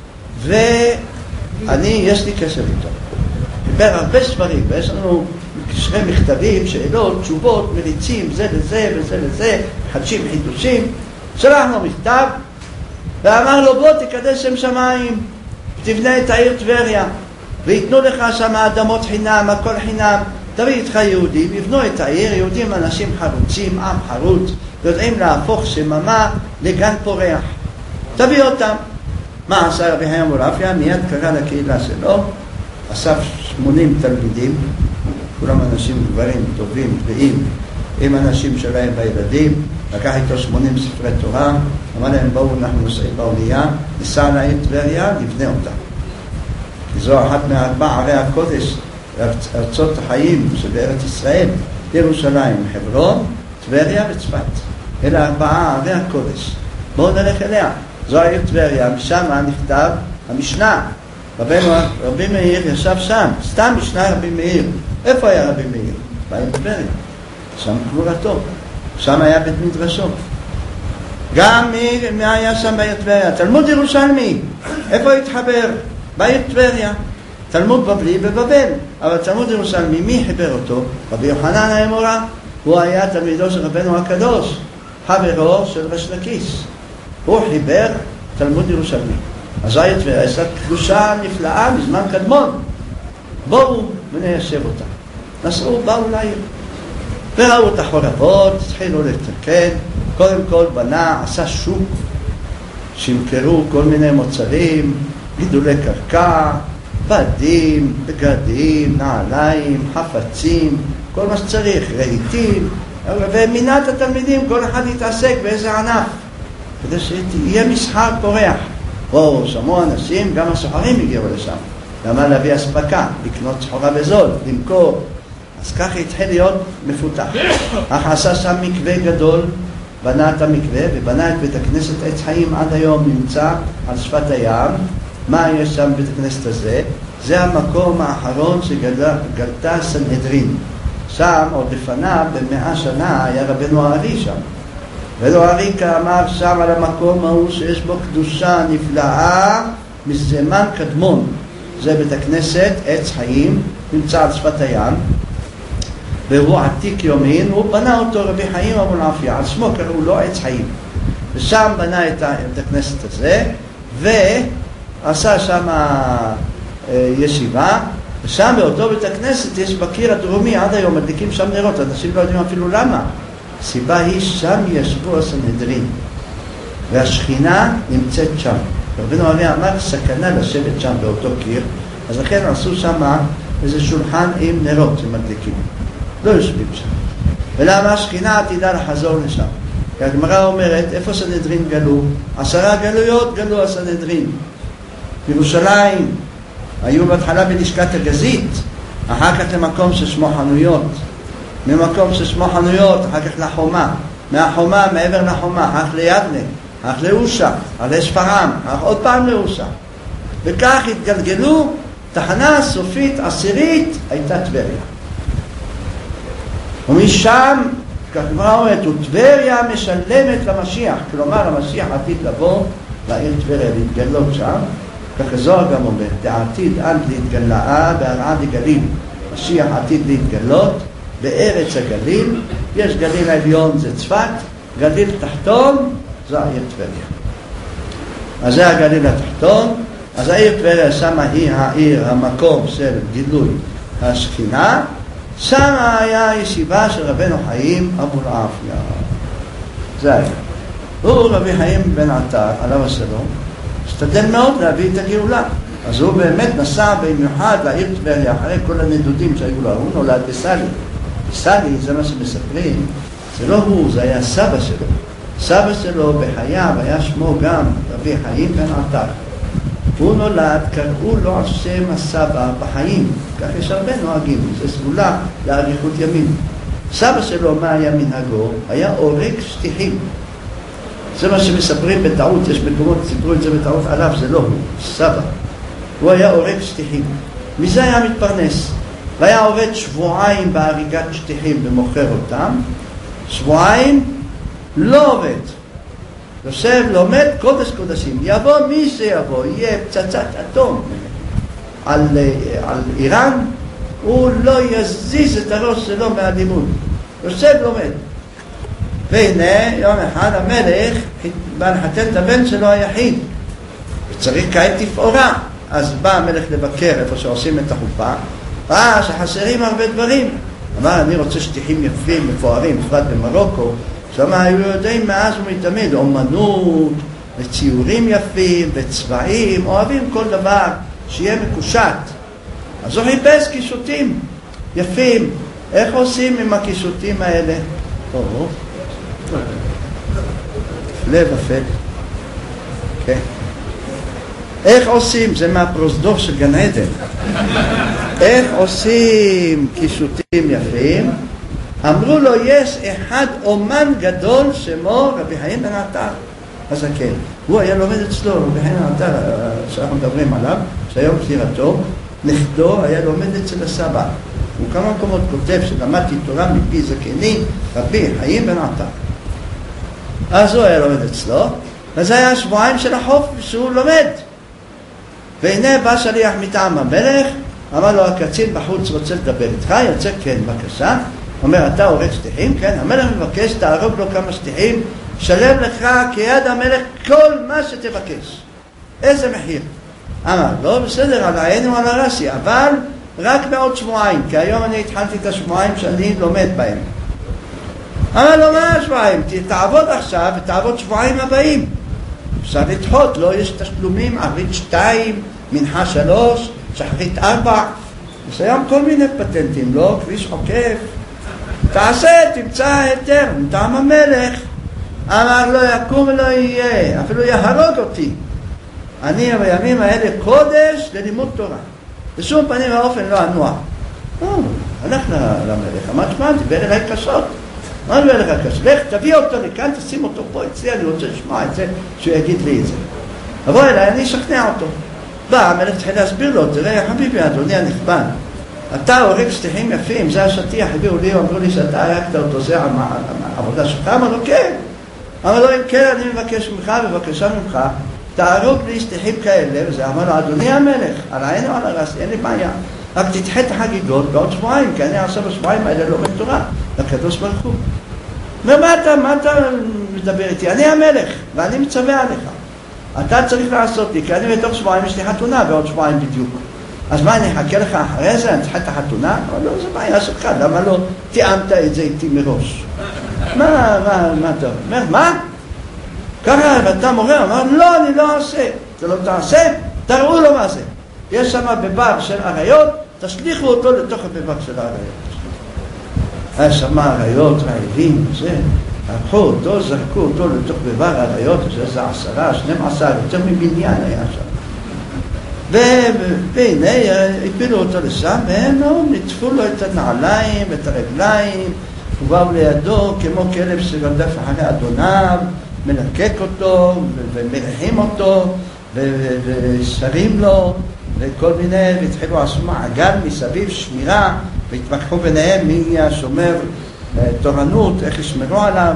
ואני, יש לי קשר איתו. דיבר הרבה ספרים, ויש לנו קשרי מכתבים, שאלות, תשובות, מריצים, זה לזה וזה לזה, חדשים חידושים. שלח לו מכתב, ואמר לו, בוא תקדש שם שמיים, תבנה את העיר טבריה, ויתנו לך שם אדמות חינם, הכל חינם, תביא איתך יהודים, יבנו את העיר, יהודים אנשים חרוצים, עם חרוץ, יודעים להפוך שממה לגן פורח. תביא אותם. מה עשה רבי חיים אבו נעפיה? מיד קרא לקהילה שלו, אסף שמונים תלמידים, כולם אנשים גברים טובים, באים, עם אנשים שלהם והילדים, לקח איתו שמונים ספרי תורה, אמר להם בואו אנחנו נוסעים באונייה, ניסע לעיר טבריה, נבנה אותה. כי זו אחת מארבע ערי הקודש, ארצות החיים שבארץ ישראל, ירושלים, חברון, טבריה וצפת. אלה ארבעה ערי הקודש. בואו נלך אליה. זו העיר טבריה, משם נכתב המשנה. רבינו, רבי מאיר ישב שם, סתם משנה רבי מאיר. איפה היה רבי מאיר? בעיר טבריה. שם קבורתו. שם היה בית מדרשו. גם מי, מי היה שם בעיר טבריה? תלמוד ירושלמי. איפה התחבר? בעיר טבריה. תלמוד בבלי בבבל, אבל תלמוד ירושלמי, מי חיבר אותו? רבי יוחנן האמורא, הוא היה תלמידו של רבנו הקדוש, חברו של ריש לקיש. הוא חיבר תלמוד ירושלמי. אז העיר טבריה יש לה קדושה נפלאה מזמן קדמון. בואו וניישב אותה. נסעו, באו לעיר. וראו את החורבות, התחילו לתקן. קודם כל בנה, עשה שוק, שימכרו כל מיני מוצרים, גידולי קרקע, בדים, בגדים, נעליים, חפצים, כל מה שצריך, רהיטים, ומינה את התלמידים, כל אחד יתעסק באיזה ענף, כדי שיהיה מסחר פורח. או שמעו אנשים, גם הסוחרים הגיעו לשם. למה להביא הספקה, לקנות סחורה בזול, למכור. אז ככה התחיל להיות מפותח. אך עשה שם מקווה גדול, בנה את המקווה ובנה את בית הכנסת עץ חיים, עד היום נמצא על שפת הים. מה יש שם בית הכנסת הזה? זה המקום האחרון שגלתה סנהדרין. שם עוד לפניו במאה שנה היה רבנו הארי שם. רבנו הארי אמר שם על המקום ההוא שיש בו קדושה נפלאה מזמן קדמון. זה בית הכנסת עץ חיים, נמצא על שפת הים, והוא עתיק יומין. הוא בנה אותו רבי חיים אבולעפיה, על שמו קראו לו עץ חיים, ושם בנה את הכנסת הזה ועשה שם ישיבה. ושם באותו בית הכנסת יש בקיר הדרומי, עד היום מדליקים שם נרות, אנשים לא יודעים אפילו למה. הסיבה היא שם ישבו הסנהדרין והשכינה נמצאת שם. רבנו הארי אמר סכנה לשבת שם באותו קיר, אז לכן עשו שם איזה שולחן עם נרות שמדליקים, לא יושבים שם. ולמה? השכינה עתידה לחזור לשם. הגמרא אומרת, איפה סנהדרין גלו? עשרה גלויות גלו הסנהדרין. בירושלים היו בהתחלה בלשכת הגזית, אחר כך למקום ששמו חנויות, ממקום ששמו חנויות אחר כך לחומה, מהחומה מעבר לחומה אחר כך ליבנה, אחר כך לאושה, אחר לשפרעם, אחר כך עוד פעם לאושה, וכך התגלגלו. תחנה סופית עשירית הייתה טבריה, ומשם כך כבר אומרת, וטבריה משלמת למשיח, כלומר המשיח עתיד לבוא לעיר טבריה להתגלות שם. כך הזוהר גם אומר, דעתיד עד להתגלאה בהרעה דגליל. משיח עתיד להתגלות בארץ הגליל. יש גליל העליון זה צפת, גליל תחתון זה העיר טבריה. אז זה הגליל התחתון. אז העיר טבריה שמה היא העיר, המקום של גילוי השכינה. שם היה ישיבה של רבנו חיים אבולעפיה. זה היה. הוא רבי חיים בן עטר, עליו השלום, השתדל מאוד להביא את הגאולה. אז הוא באמת נסע במיוחד לעיר טבריה אחרי כל הנדודים שהיו לו. הוא נולד בסלי. בסלי זה מה שמספרים, זה לא הוא, זה היה סבא שלו. סבא שלו בחייו היה שמו גם רבי חיים בן עטר. הוא נולד, קראו לו על שם הסבא בחיים. כך יש הרבה נוהגים, זה סגולה לאריכות ימים. סבא שלו, מה היה מנהגו? היה עורק שטיחים. זה מה שמספרים בטעות, יש מקומות סיפרו את זה בטעות עליו, זה לא הוא, סבא. הוא היה עורק שטיחים. מזה היה מתפרנס. והיה עובד שבועיים בהריגת שטיחים ומוכר אותם. שבועיים לא עובד. יושב, לומד קודש קודשים. יבוא מי שיבוא, יהיה פצצת אטום על, על איראן, הוא לא יזיז את הראש שלו מהלימוד. יושב, לומד. והנה יום אחד המלך בא לחתן את הבן שלו היחיד, וצריך כעת תפאורה. אז בא המלך לבקר איפה שעושים את החופה, ראה שחסרים הרבה דברים. אמר, אני רוצה שטיחים יפים, מפוארים, בפרט במרוקו. שם היו יודעים מאז ומתמיד, אומנות וציורים יפים וצבעים, אוהבים כל דבר שיהיה מקושט. אז הוא חיפש קישוטים יפים. איך עושים עם הקישוטים האלה? טוב, לב אפל. כן. איך עושים? זה מהפרוזדור של גן עדן. איך עושים קישוטים יפים? אמרו לו, יש אחד אומן גדול שמו רבי חיים בן עטר הזקן. הוא היה לומד אצלו, רבי חיים בן עטר שאנחנו מדברים עליו, שהיום פטירתו, נכדו היה לומד אצל הסבא. הוא כמה מקומות כותב שלמדתי תורה מפי זקני רבי חיים בן עטר. אז הוא היה לומד אצלו, וזה היה שבועיים של החוף שהוא לומד. והנה בא שליח מטעם המלך, אמר לו, הקצין בחוץ רוצה לדבר איתך, יוצא כן, בבקשה. אומר, אתה הורג שטיחים? כן, המלך מבקש, תהרוג לו כמה שטיחים, שלם לך כיד המלך כל מה שתבקש. איזה מחיר? אמר, לא בסדר, על העין ועל הרסי, אבל רק בעוד שבועיים, כי היום אני התחלתי את השבועיים שאני לומד בהם. אמר לו, מה השבועיים? תעבוד עכשיו ותעבוד שבועיים הבאים. אפשר לדחות, לא, יש תשלומים, ערבית שתיים, מנחה שלוש, שחרית ארבע. יש היום כל מיני פטנטים, לא? כביש עוקף. תעשה, תמצא היתר, מטעם המלך. אמר, לא יקום ולא יהיה, אפילו יהרוג אותי. אני בימים האלה קודש ללימוד תורה. בשום פנים והאופן לא אנוע. הוא הלך למלך, אמר, תשמע, דיבר אליי קשות. מה דיבר אליך קשות? לך, תביא אותו לכאן, תשים אותו פה אצלי, אני רוצה לשמוע את זה, שהוא יגיד לי את זה. אבוא אליי, אני אשכנע אותו. בא, המלך צריך להסביר לו, תראה, חביבי, אדוני הנכבד, אתה הורג שטיחים יפים, זה השטיח, הביאו לי, אמרו לי שאתה הרגת אותו, זה העבודה שלך, אמר לו, כן. אמר לו, אם כן, אני מבקש ממך, בבקשה ממך, תהרוג לי שטיחים כאלה, וזה אמר לו, אדוני המלך, על העין או על הרס, אין לי בעיה. רק תדחה את החגיגות בעוד שבועיים, כי אני עכשיו בשבועיים האלה לומד תורה, לקדוש ברוך הוא. ומה אתה, מה אתה מדבר איתי? אני המלך, ואני מצווה עליך. אתה צריך לעשות לי, כי אני בתוך שבועיים יש לי חתונה, בעוד שבועיים בדיוק. אז מה, אני אחכה לך אחרי זה, אני צריך את החתונה? אבל לא, זה בעיה שלך, למה לא תיאמת את זה איתי מראש? מה, מה, מה אתה אומר? מה? ככה, ואתה מורה, אמר, לא, אני לא עושה. אתה לא תעשה? תראו לו מה זה. יש שם בבר של עריות, תשליחו אותו לתוך הבר של העריות. היה שם עריות, רעבים, זה, לקחו אותו, זרקו אותו לתוך בבר עריות, שזה עשרה, שנים עשר, יותר מבניין היה שם. והנה, הפילו אותו לשם, והם נטפו לו את הנעליים, את הרגליים, ובאו לידו כמו כלב שרדף אחרי אדוניו, מלקק אותו, ומרחים אותו, ושרים לו, וכל מיני, והתחילו לעשות מעגל מסביב, שמירה, והתווכחו ביניהם מי יהיה השומר תורנות, איך ישמרו עליו.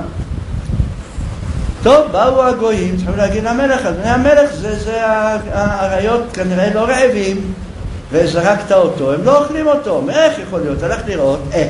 טוב, באו הגויים, צריכים להגיד למלך, אדוני המלך, זה, זה העריות כנראה לא רעבים, וזרקת אותו, הם לא אוכלים אותו, איך יכול להיות? הלך לראות, אה.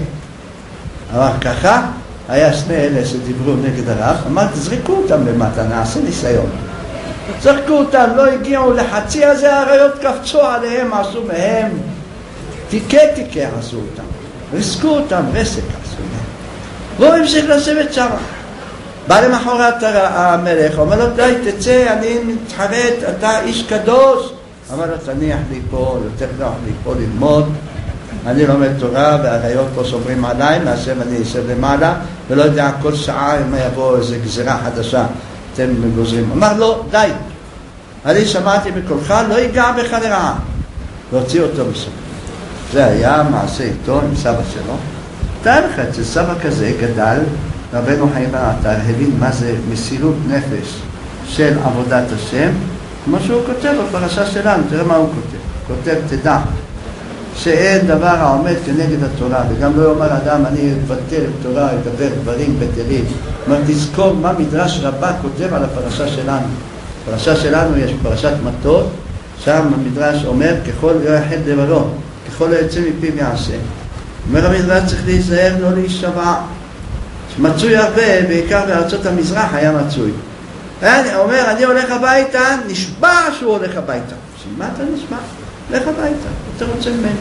אמר ככה, היה שני אלה שדיברו נגד הרב, אמר, תזרקו אותם למטה, נעשה ניסיון. זרקו אותם, לא הגיעו לחצי הזה, העריות קפצו עליהם, עשו מהם, תיקי תיקי עשו אותם, ריסקו אותם, רסק עשו מהם. והוא המשיך לשבת שם. בא למחרת המלך, אומר לו, די, תצא, אני מתחרט, אתה איש קדוש. אמר לו, תניח לי פה, יותר נוח לי פה ללמוד, אני לומד תורה, והעריות פה שומרים עליי, מהשם אני אשב למעלה, ולא יודע, כל שעה אם יבוא איזו גזירה חדשה, אתם גוזרים. אמר לו, די, אני שמעתי בקולך, לא ייגע בך לרעה. להוציא אותו משם. זה היה מעשה איתו עם סבא שלו. תאר לך, אצל סבא כזה גדל, רבנו חיים בן עטר הבין מה זה מסירות נפש של עבודת השם, כמו שהוא כותב בפרשה שלנו, תראה מה הוא כותב. כותב, תדע, שאין דבר העומד כנגד התורה, וגם לא יאמר אדם, אני אבטל תורה, אדבר דברים בטלים. אומר, תזכור מה מדרש רבה כותב על הפרשה שלנו. הפרשה שלנו יש פרשת מטות, שם המדרש אומר, ככל יחד דברו, ככל היוצא מפיו יעשה. אומר המדרש צריך להיזהר, לא להישבע. מצוי הרבה, בעיקר בארצות המזרח היה מצוי. אני אומר, אני הולך הביתה, נשבע שהוא הולך הביתה. מה אתה נשבע? הולך הביתה, אתה רוצה ממנו.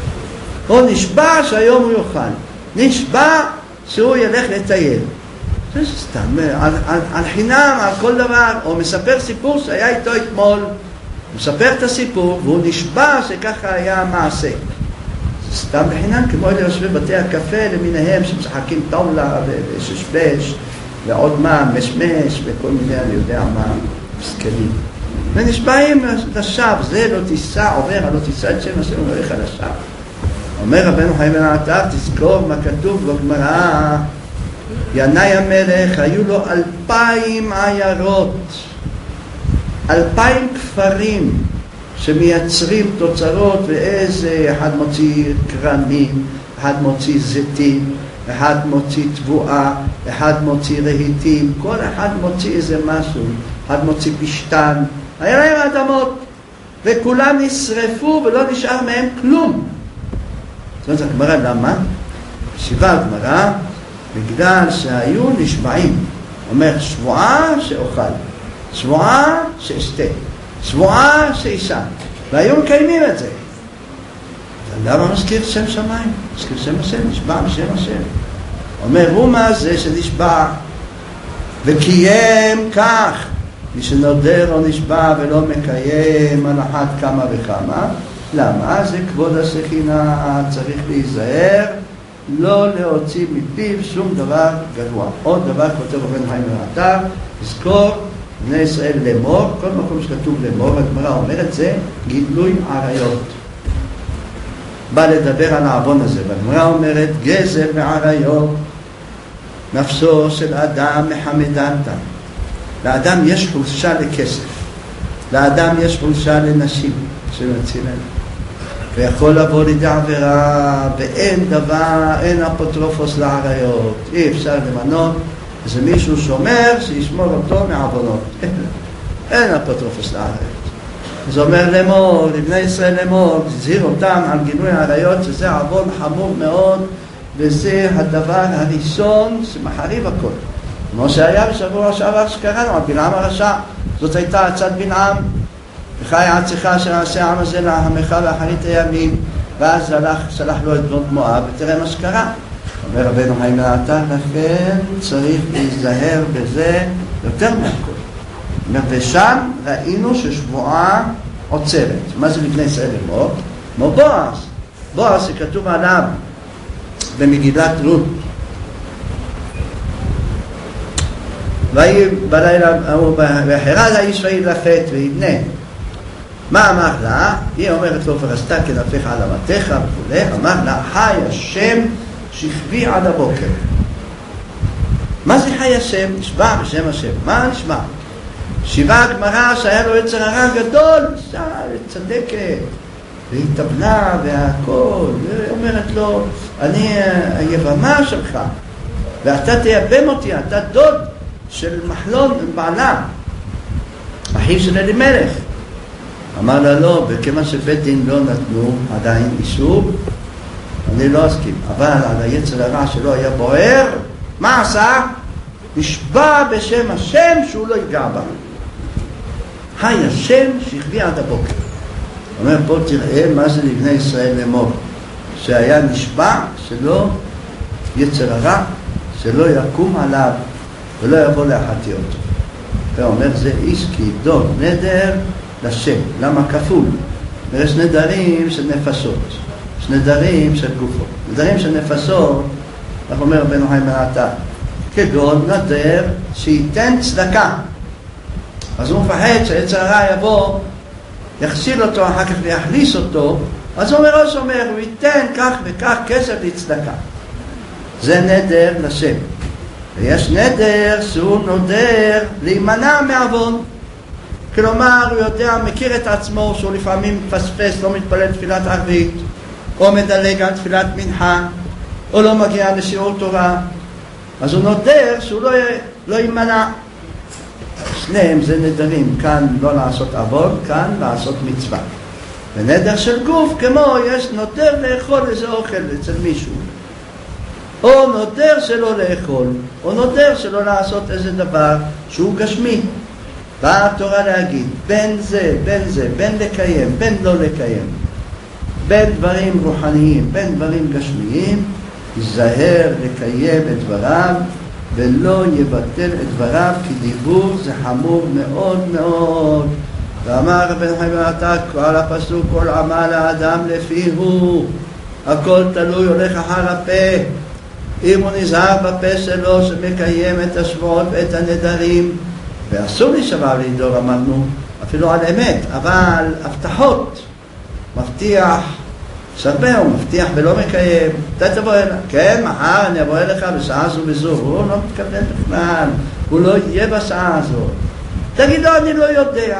או נשבע שהיום הוא יוכל. נשבע שהוא ילך לטייל. זה סתם, על, על, על חינם, על כל דבר. או מספר סיפור שהיה איתו אתמול. הוא מספר את הסיפור, והוא נשבע שככה היה המעשה. סתם בחינם, כמו אלה יושבים בתי הקפה למיניהם שמשחקים טאולה וששבש ועוד מה, משמש וכל מיני, אני יודע מה, מסכנים. ונשבעים לשווא, זה לא תיסע, עובר, לא תיסע את שם השם וברך על השווא. אומר רבנו חיים בן עטר, תזכור מה כתוב בגמרא, ינאי המלך, היו לו אלפיים עיירות, אלפיים כפרים, שמייצרים תוצרות, ואיזה אחד מוציא קרנים, אחד מוציא זיתים, אחד מוציא תבואה, אחד מוציא רהיטים, כל אחד מוציא איזה משהו, אחד מוציא פשטן, היה להם אדמות, וכולם נשרפו ולא נשאר מהם כלום. זאת אומרת, הגמרא, למה? שיבה הגמרא, בגלל שהיו נשבעים. אומר, שבועה שאוכל, שבועה שאשתה, שבועה שאישה, והיו מקיימים את זה. למה מזכיר שם שמיים? מזכיר שם השם, נשבע בשם השם. אומר, הוא מה זה שנשבע וקיים כך, מי שנודר או נשבע ולא מקיים על אחת כמה וכמה. למה? זה כבוד השכינה, צריך להיזהר לא להוציא מפיו שום דבר גרוע. עוד דבר כותב רבנו חיים מהאתר, זכור בני ישראל לאמור, כל מקום שכתוב לאמור, הגמרא אומרת זה גילוי עריות. בא לדבר על העוון הזה, והגמרא אומרת גזל ועריות נפשו של אדם מחמדנתה. לאדם יש חולשה לכסף, לאדם יש חולשה לנשים שמצילים, ויכול לבוא לידי עבירה, ואין דבר, אין אפוטרופוס לעריות. אי אפשר למנות איזה מישהו שומר שישמור אותו מעוונות. אין אפוטרופוס לעריות. זה אומר לאמור, לבני ישראל לאמור, תזהיר אותם על גילוי העריות, שזה עוון חמור מאוד, וזה הדבר הראשון שמחריב הכל. כמו שהיה בשבוע שעבר שקראנו על בלעם הרשע. זאת הייתה עצת בלעם, וחי עצך שנעשה העם הזה להמך באחרית הימים, ואז הלך, שלח לו את בנות מואב, ותראה מה שקרה. אומר רבנו חיים מהאתר, לכן צריך להיזהר בזה יותר מהכל. ושם ראינו ששבועה עוצרת. מה זה לבני ישראל לאמור? כמו בועז. בועז שכתוב עליו במגילת רות. ויהי בלילה והחרד האיש וילפת ויבנה. מה אמר לה? היא אומרת לו, פרסת כנפיך על אמתך וכו'. אמר לה, חי השם שכבי עד הבוקר. מה זה חי השם? נשבע בשם השם. מה נשבע? שיבה הגמרא שהיה לו יצר הרע גדול, צדקת, והיא טבלה והכל, והיא אומרת לו, אני היבמה שלך, ואתה תייבם אותי, אתה דוד של מחלון בעלה, אחיו של אלימלך. אמר לה לא, וכמה שבית דין לא נתנו עדיין אישור, אני לא אסכים. אבל על היצר הרע שלו היה בוער, מה עשה? נשבע בשם השם שהוא לא ייגע בה. חי השם שכבי עד הבוקר. אומר פה תראה מה זה לבני ישראל לאמור, שהיה נשבע שלא יצר הרע, שלא יקום עליו ולא יבוא להחטיא אותו. ואומר זה איש כי דוד נדר לשם. למה כפול? יש נדרים של נפשות, יש נדרים של גופות. נדרים של נפשות, אנחנו אומר רבנו חיים מהאתר, כגון נדר שייתן צדקה. אז הוא מפחד שהיצר הרע יבוא, יחסיל אותו אחר כך ויחליס אותו, אז הוא אומר, אז הוא אומר, הוא ייתן כך וכך כסף לצדקה. זה נדר לשם. ויש נדר שהוא נודר להימנע מעוון. כלומר, הוא יודע, מכיר את עצמו שהוא לפעמים מפספס, לא מתפלל תפילת ערבית, או מדלג על תפילת מנחה, או לא מגיע לשיעור תורה. אז הוא נודר שהוא לא, לא יימנע. שניהם זה נדרים, כאן לא לעשות עוון, כאן לעשות מצווה. ונדר של גוף, כמו יש נודר לאכול איזה אוכל אצל מישהו, או נודר שלא לאכול, או נודר שלא לעשות איזה דבר שהוא גשמי. באה התורה להגיד, בין זה, בין זה, בין לקיים, בין לא לקיים, בין דברים רוחניים, בין דברים גשמיים, ייזהר לקיים את דבריו, ולא יבטל את דבריו, כי דיבור זה חמור מאוד מאוד. ואמר רבנו חיים מהאתר על הפסוק, כל עמל האדם לפיהו, הכל תלוי הולך אחר הפה. אם הוא נזהר בפה שלו שמקיים את השבועות ואת הנדרים, ואסור להישבע לידור, אמרנו, אפילו על אמת, אבל הבטחות, מבטיח, שרבה הוא מבטיח ולא מקיים, אתה תבוא אליו, כן, מחר אני אבוא אליך בשעה זו וזו, הוא לא מתכוון בכלל, הוא לא יהיה בשעה הזו. תגיד לו, אני לא יודע.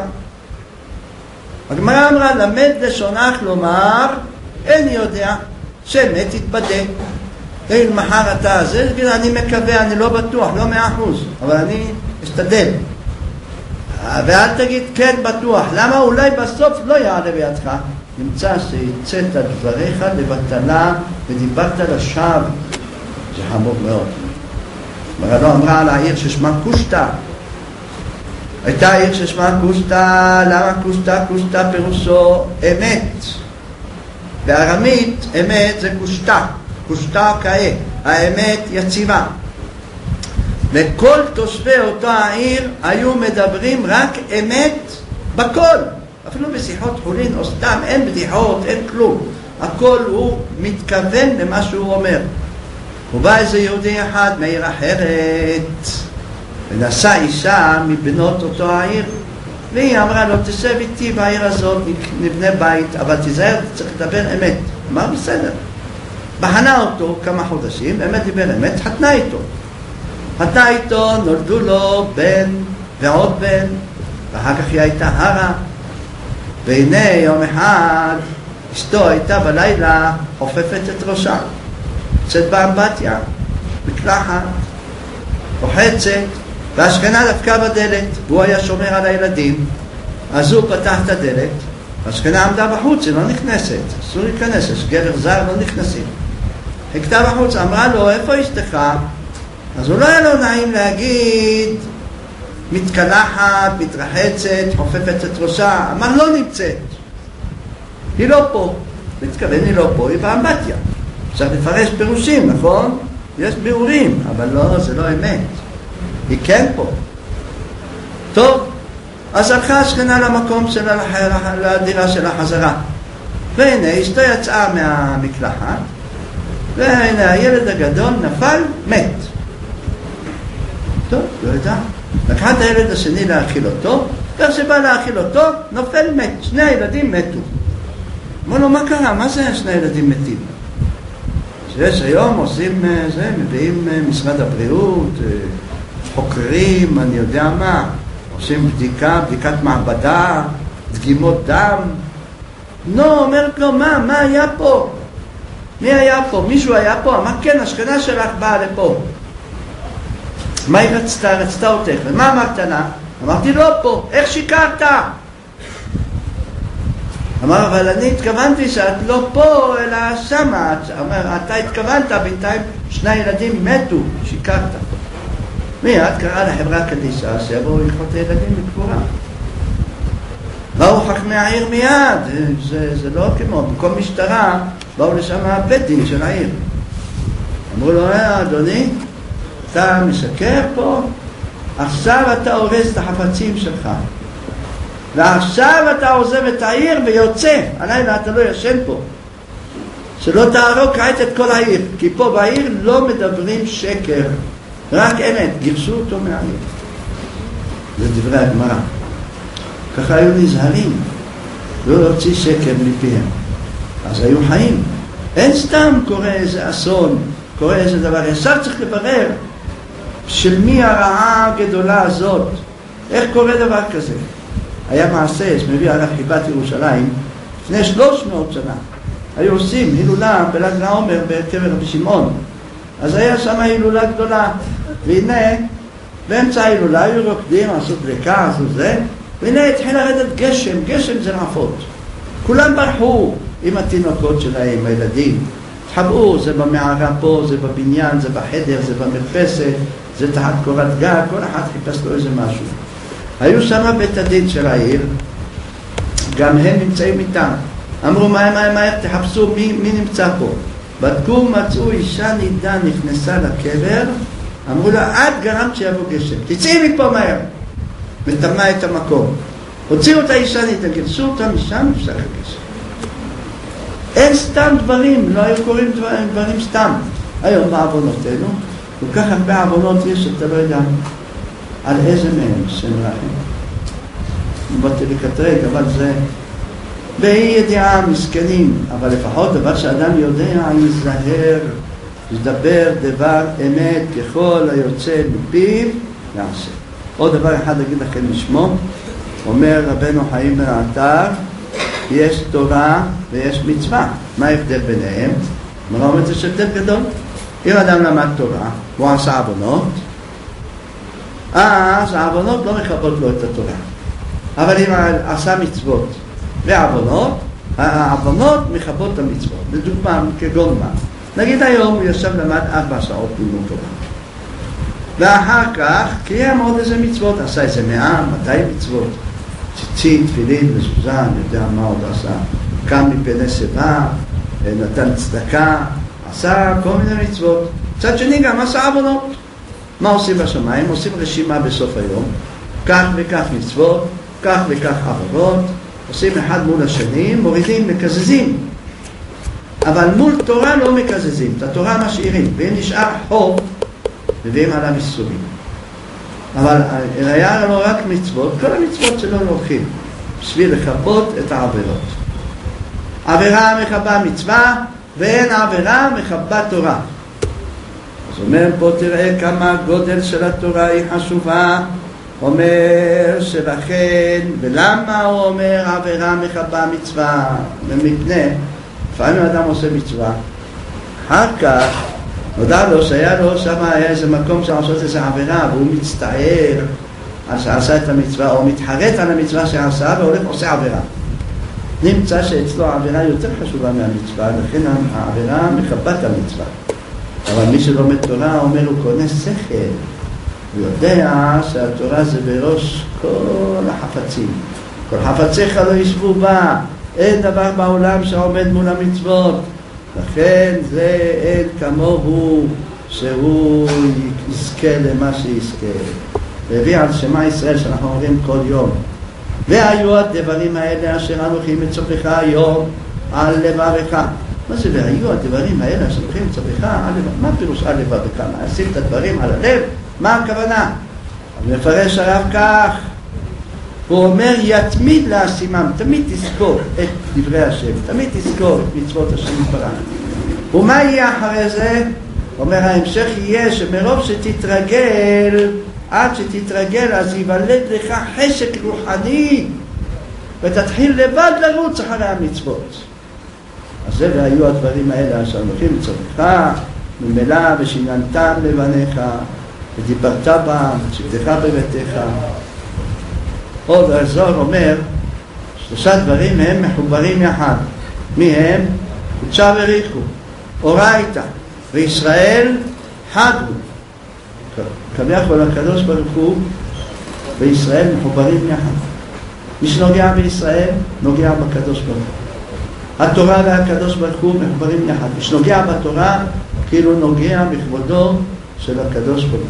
הגמרא אמרה, למד לשונך לומר, אין יודע, שמת תתבדה. אין מחר אתה, זה אני מקווה, אני לא בטוח, לא מאה אחוז, אבל אני אשתדל. ואל תגיד כן בטוח, למה אולי בסוף לא יעלה בידך? נמצא שיצאת דבריך לבטלה ודיברת לשווא, זה חמור מאוד. מרדו אמרה על העיר ששמה קושטא. הייתה עיר ששמה קושטא, למה קושטא? קושטא פירושו אמת. בארמית אמת זה קושטא, קושטא כאה, האמת יציבה. וכל תושבי אותו העיר היו מדברים רק אמת בכל. אפילו בשיחות חולין או סתם אין בדיחות, אין כלום. הכל הוא מתכוון למה שהוא אומר. ובא איזה יהודי אחד מעיר אחרת ונשא אישה מבנות אותו העיר, והיא אמרה לו, תשב איתי בעיר הזאת, נבנה בית, אבל תיזהר, צריך לדבר אמת. אמר בסדר. בחנה אותו כמה חודשים, באמת דיבר אמת, חתנה איתו. חתנה איתו, נולדו לו בן ועוד בן, ואחר כך היא הייתה הרה. והנה יום אחד אשתו הייתה בלילה חופפת את ראשה, יוצאת באמבטיה, מקלחת, רוחצת, והשכנה דפקה בדלת, והוא היה שומר על הילדים. אז הוא פתח את הדלת, והשכנה עמדה בחוץ, היא לא נכנסת, אסור להיכנס, יש גבר זר, לא נכנסים. חיכתה בחוץ, אמרה לו, איפה אשתך? אז הוא לא היה לו נעים להגיד, מתקלחת, מתרחצת, חופפת את ראשה. אמר, לא נמצאת, היא לא פה. מתכוון, היא לא פה, היא באמבטיה. צריך לפרש פירושים, נכון? יש ביאורים, אבל לא, זה לא אמת. היא כן פה. טוב, אז הלכה השכנה למקום שלה, לדירה שלה חזרה. והנה, אשתו יצאה מהמקלחת, והנה, הילד הגדול נפל, מת. טוב, לא יודע. לקחה את הילד השני להאכיל אותו, כך שבא להאכיל אותו, נופל מת. שני הילדים מתו. אמרו לו, מה קרה? מה זה שני ילדים מתים? שיש היום עושים זה, מביאים משרד הבריאות, חוקרים, אני יודע מה, עושים בדיקה, בדיקת מעבדה, דגימות דם. לא, אומרת לו, מה, מה היה פה? מי היה פה? מישהו היה פה? אמר, כן, השכנה שלך באה לפה. מה היא רצתה? רצתה אותך. ומה אמרת לה? אמרתי, לא פה. איך שיקרת? אמר, אבל אני התכוונתי שאת לא פה, אלא שמה. אמר, אתה התכוונת, בינתיים שני ילדים מתו, שיקרת. מיד קרא לחברה קדישה, שיבואו לקחת את הילדים לקבורה. באו חכמי העיר מיד, זה, זה לא כמו, במקום משטרה, באו לשם הבית דין של העיר. אמרו לו, אדוני, אתה משקר פה, עכשיו אתה הורס את החפצים שלך. ועכשיו אתה עוזב את העיר ויוצא, הלילה אתה לא ישן פה. שלא תהרוג כעת את כל העיר, כי פה בעיר לא מדברים שקר, רק אמת, גירשו אותו מהעיר. זה דברי הגמרא. ככה היו נזהרים, לא להוציא שקר מפיהם. אז היו חיים. אין סתם קורה איזה אסון, קורה איזה דבר. ישר צריך לברר של מי הרעה הגדולה הזאת. איך קורה דבר כזה? היה מעשה, שמביא על חיבת ירושלים, לפני שלוש מאות שנה. היו עושים הילולה בל"ג בעומר בקבר רבי שמעון. אז היה שם הילולה גדולה. והנה, באמצע ההילולה היו רוקדים, עשו דלקה, עשו זה, והנה התחיל לרדת גשם, גשם זה רעפות. כולם ברחו עם התינוקות שלהם, הילדים. התחבאו, זה במערה פה, זה בבניין, זה בחדר, זה במרפסת, זה תחת קורת גג, כל אחד חיפש לו איזה משהו. היו שם בית הדין של העיר, גם הם נמצאים איתם. אמרו, מה, מה, מה, תחפשו מי, מי נמצא פה. בדקו, מצאו אישה נידה, נכנסה לקבר, אמרו לה, את גרמת שיבוא גשם, תצאי מפה מהר. וטמא את המקום. הוציאו את האישה נידה, גרשו אותה משם, אפשר לגשם. אין סתם דברים, לא היו קוראים דברים, דברים סתם. היום בעוונותינו, כל כך הרבה עוונות יש, אתה לא יודע על איזה מהם שם רחם. באתי לקטרק, אבל זה באי ידיעה מסכנים, אבל לפחות דבר שאדם יודע, יזהר, ידבר דבר אמת ככל היוצא מפיו, יעשה. עוד דבר אחד אגיד לכם לשמו, אומר רבנו חיים בן עטר, יש תורה ויש מצווה. מה ההבדל ביניהם? מה אומר זה שהבדל גדול? אם אדם למד תורה, הוא עשה עוונות, אז העוונות לא מכבות לו את התורה. אבל אם עשה מצוות ועוונות, העוונות מכבות את המצוות. לדוגמה, כגון מה? נגיד היום הוא יושב למד ארבע שעות לימוד תורה. ואחר כך קיים עוד איזה מצוות, עשה איזה מאה, מאתיים מצוות. ציצית, תפילין, מזוזה, אני יודע מה עוד עשה. קם מפני שיבה, נתן צדקה, עשה כל מיני מצוות. מצד שני גם עשה עוונות. מה עושים בשמיים? עושים רשימה בסוף היום. כך וכך מצוות, כך וכך עוונות. עושים אחד מול השני, מורידים, מקזזים. אבל מול תורה לא מקזזים, את התורה משאירים. ואם נשאר חוב, מביאים עליו איסורים. אבל היה לו רק מצוות, כל המצוות שלו לוקחים, בשביל לכבות את העבירות. עבירה מכבה מצווה, ואין עבירה מכבה תורה. אז אומר פה תראה כמה הגודל של התורה היא חשובה. אומר שלכן, ולמה הוא אומר עבירה מכבה מצווה? ומפני, לפעמים אדם עושה מצווה, אחר כך נודע לו שהיה לו שם היה איזה מקום שעשות איזה עבירה והוא מצטער על שעשה את המצווה או מתחרט על המצווה שעשה והולך עושה עבירה. נמצא שאצלו העבירה יותר חשובה מהמצווה, לכן העבירה מכבת המצווה. אבל מי שלומד תורה אומר הוא קונה שכל, הוא יודע שהתורה זה בראש כל החפצים. כל חפציך לא ישבו בה, אין דבר בעולם שעומד מול המצוות. לכן זה אין כמוהו שהוא יזכה למה שיזכה. והביא על שמה ישראל שאנחנו אומרים כל יום. והיו הדברים האלה אשר אנוכי מצווך היום על לבבך. מה זה והיו הדברים האלה אשר אנוכי מצווך על לבבך? מה פירוש על לבבך? מה עשים את הדברים על הלב? מה הכוונה? מפרש הרב כך, הוא אומר יתמיד להשימם, תמיד תזכור את דברי השם, תמיד תזכור את מצוות השם יתברך. ומה יהיה אחרי זה? אומר ההמשך יהיה שמרוב שתתרגל, עד שתתרגל אז ייוולד לך חשק רוחני ותתחיל לבד לרוץ אחרי המצוות. אז זה והיו הדברים האלה אשר אנוכי מצווך ממילא ושיננתם לבניך ודיברת בם ושבתך בביתך. עוד הזוהר אומר שלושה דברים הם מחוברים יחד. מי הם? קודשה בריחו, אורייתא וישראל חדו. כביכול הקדוש ברוך הוא וישראל מחוברים יחד. מי שנוגע בישראל נוגע בקדוש ברוך הוא. התורה והקדוש ברוך הוא מחוברים יחד. מי שנוגע בתורה כאילו נוגע בכבודו של הקדוש ברוך הוא.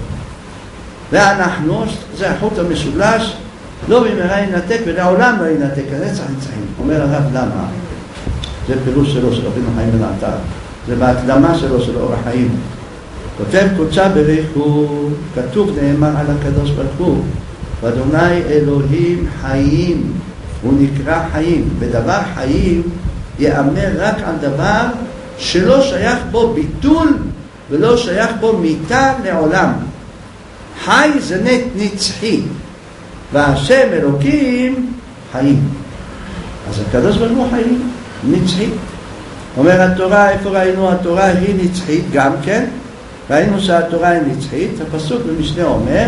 ואנחנו, זה החוט המשולש, לא במהרה ינתק ולעולם לא ינתק, הנצח נצחים. אומר הרב למה? זה פירוש שלו של רבינו חיים בן עטר, זה בהקדמה שלו של אור החיים. כותב קודשה בריחו, כתוב נאמר על הקדוש ברוך הוא ואדוני אלוהים חיים, הוא נקרא חיים. בדבר חיים יאמר רק על דבר שלא שייך בו ביטול ולא שייך בו מיתה לעולם. חי זה נט נצחי והשם אלוקים חיים. אז הקדוש ברוך הוא חיים, נצחי. אומר התורה, איפה ראינו? התורה היא נצחית גם כן. ראינו שהתורה היא נצחית. הפסוק במשנה אומר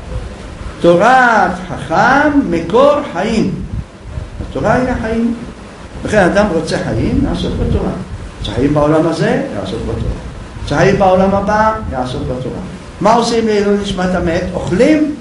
תורת חכם מקור חיים. התורה היא החיים. לכן אדם רוצה חיים, יעסוק בתורה. רוצה חיים בעולם הזה, יעסוק בתורה. רוצה חיים בעולם הבא, יעסוק בתורה. מה עושים לעילוי נשמת המת? אוכלים?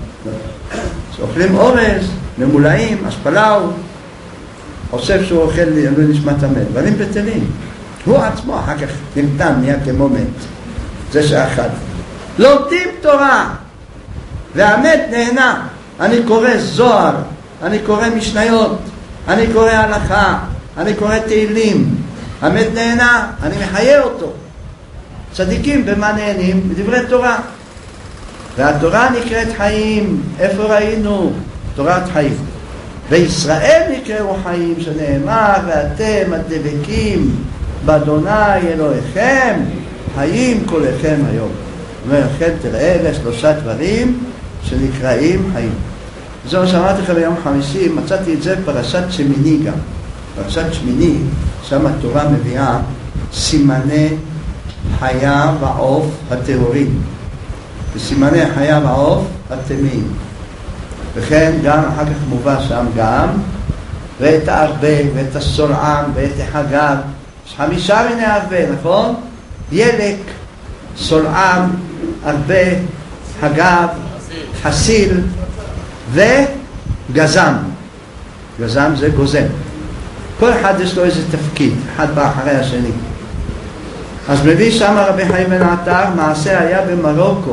אוכלים אורז, ממולאים, אשפלאו. חושב שהוא אוכל לעילוי נשמת המת, דברים בטלים. הוא עצמו אחר כך נמתם, נהיה כמו מת. זה שאחד. לומדים תורה, והמת נהנה. אני קורא זוהר, אני קורא משניות, אני קורא הלכה, אני קורא תהילים. המת נהנה, אני מחיה אותו. צדיקים במה נהנים? בדברי תורה. והתורה נקראת חיים. איפה ראינו? תורת חיים. וישראל נקראו חיים, שנאמר ואתם הדבקים באדוני אלוהיכם חיים כולכם היום. ולכן תראה לשלושה דברים שנקראים חיים. זה מה שאמרתי לך ביום חמישי, מצאתי את זה בפרשת שמיני גם. פרשת שמיני, שם התורה מביאה סימני חיה ועוף הטהורים וסימני חיה ועוף הטמאים. וכן גם אחר כך מובא שם גם ואת הארבה ואת הסולעם ואת החגב. יש חמישה מיני ארבה, נכון? ילק, סולעם, הרבה, הגב, חסיל וגזם. גזם זה גוזם. כל אחד יש לו איזה תפקיד, אחד בא אחרי השני. אז מביא שם רבי חיים בן עטר, מעשה היה במרוקו.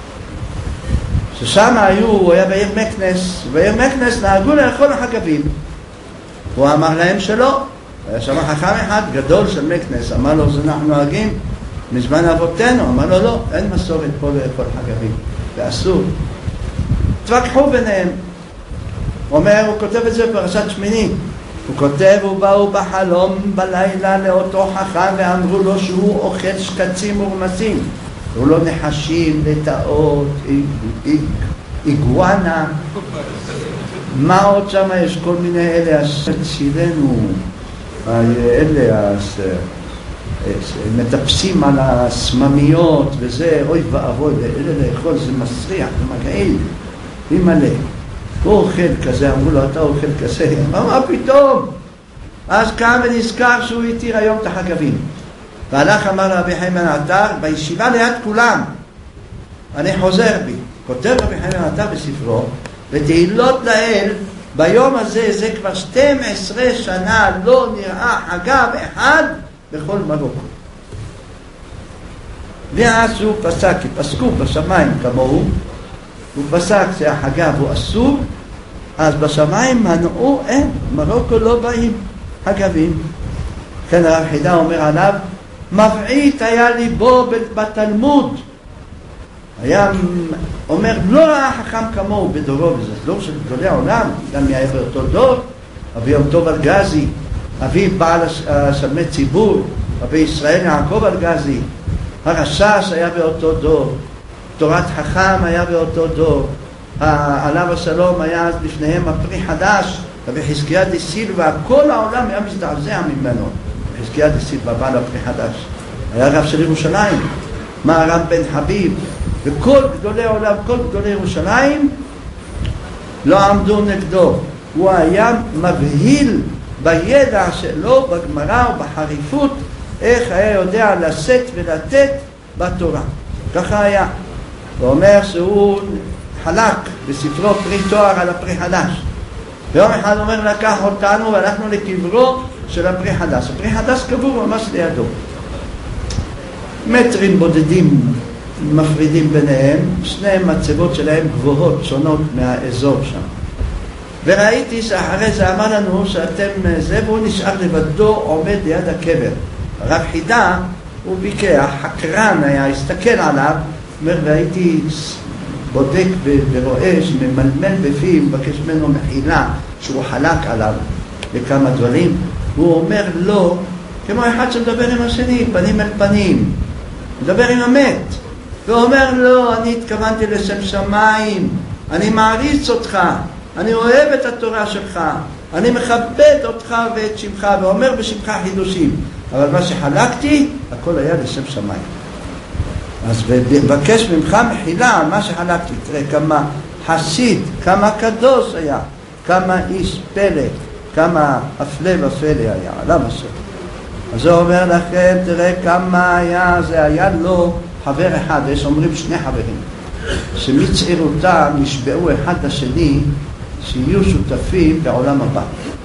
ששם היו, הוא היה בעיר מקנס, ובעיר מקנס נהגו לאכול החגבים. הוא אמר להם שלא. היה שם חכם אחד גדול של מקנס, אמר לו, זה אנחנו נוהגים מזמן אבותינו. אמר לו, לא, אין מסורת פה לאכול חגבים, ואסור. תווכחו ביניהם. אומר, הוא כותב את זה בפרשת שמיני. הוא כותב, ובאו בחלום בלילה לאותו חכם ואמרו לו שהוא אוכל שקצים ורמסים. הוא לא נחשים, לטאות, איגואנה. מה עוד שם יש? כל מיני אלה שילנו, אלה מטפסים על הסממיות וזה, אוי ואבוי, אלה לאכול זה מסריח, זה מגעיל, מי מלא. הוא אוכל כזה, אמרו לו, אתה אוכל כזה, מה פתאום? אז קם ונזכר שהוא התיר היום את החגבים. והלך אמר רבי חיים בן עטר, בישיבה ליד כולם, אני חוזר בי. כותב רבי חיים בן עטר בספרו, ותהילות לאל, ביום הזה, זה כבר שתים עשרה שנה, לא נראה חגב אחד בכל מרוקו. ואז הוא פסק, כי פסקו בשמיים כמוהו, הוא פסק שהחגב הוא אסור, אז בשמיים מנעו, אין, מרוקו לא באים חגבים. כן, הרב חידה אומר עליו, מבעית היה ליבו בתלמוד. היה אומר, לא ראה חכם כמוהו בדורו, וזה לא של גדולי העולם, גם היה באותו דור, אבי יום טוב ארגזי, אבי בעל שלמי ציבור, אבי ישראל יעקב ארגזי, הרשש היה באותו דור, תורת חכם היה באותו דור, עליו השלום היה לפניהם הפרי חדש, רבי חזקיה דה סילבה, כל העולם היה מזדעזע ממנו. חזקיה דה סילבה בא לפרי חדש, היה רב של ירושלים, מהר"ם בן חביב, וכל גדולי העולם, כל גדולי ירושלים לא עמדו נגדו. הוא היה מבהיל בידע שלו, בגמרא ובחריפות, איך היה יודע לשאת ולתת בתורה. ככה היה. הוא אומר שהוא חלק בספרו פרי תואר על הפרי חדש. ויום אחד אומר, לקח אותנו והלכנו לקברו של הפרי חדש. הפרי חדש קבור ממש לידו. מטרים בודדים מפרידים ביניהם, שני מצבות שלהם גבוהות, שונות מהאזור שם. וראיתי שאחרי זה אמר לנו שאתם זה, והוא נשאר לבדו עומד ליד הקבר. הרב חידה, הוא ביקר, חקרן היה, הסתכל עליו, אומר, והייתי בודק ורואה שממלמל בפיו, מבקש ממנו מחילה, שהוא חלק עליו בכמה דברים. הוא אומר לו, כמו אחד שמדבר עם השני, פנים אל פנים, מדבר עם המת. והוא אומר לו, אני התכוונתי לשם שמיים, אני מעריץ אותך, אני אוהב את התורה שלך, אני מכבד אותך ואת שמך, ואומר בשמך חידושים, אבל מה שחלקתי, הכל היה לשם שמיים. אז בבקש ממך מחילה על מה שחלקתי. תראה כמה חסיד, כמה קדוש היה, כמה איש פלא, כמה הפלא ופלא היה, למה זה? אז הוא אומר לכם, תראה כמה היה, זה היה לו חבר אחד, יש אומרים שני חברים, שמצעירותם נשבעו אחד לשני, שיהיו שותפים בעולם הבא.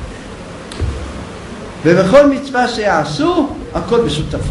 ובכל מצווה שיעשו, הכל בשותפות.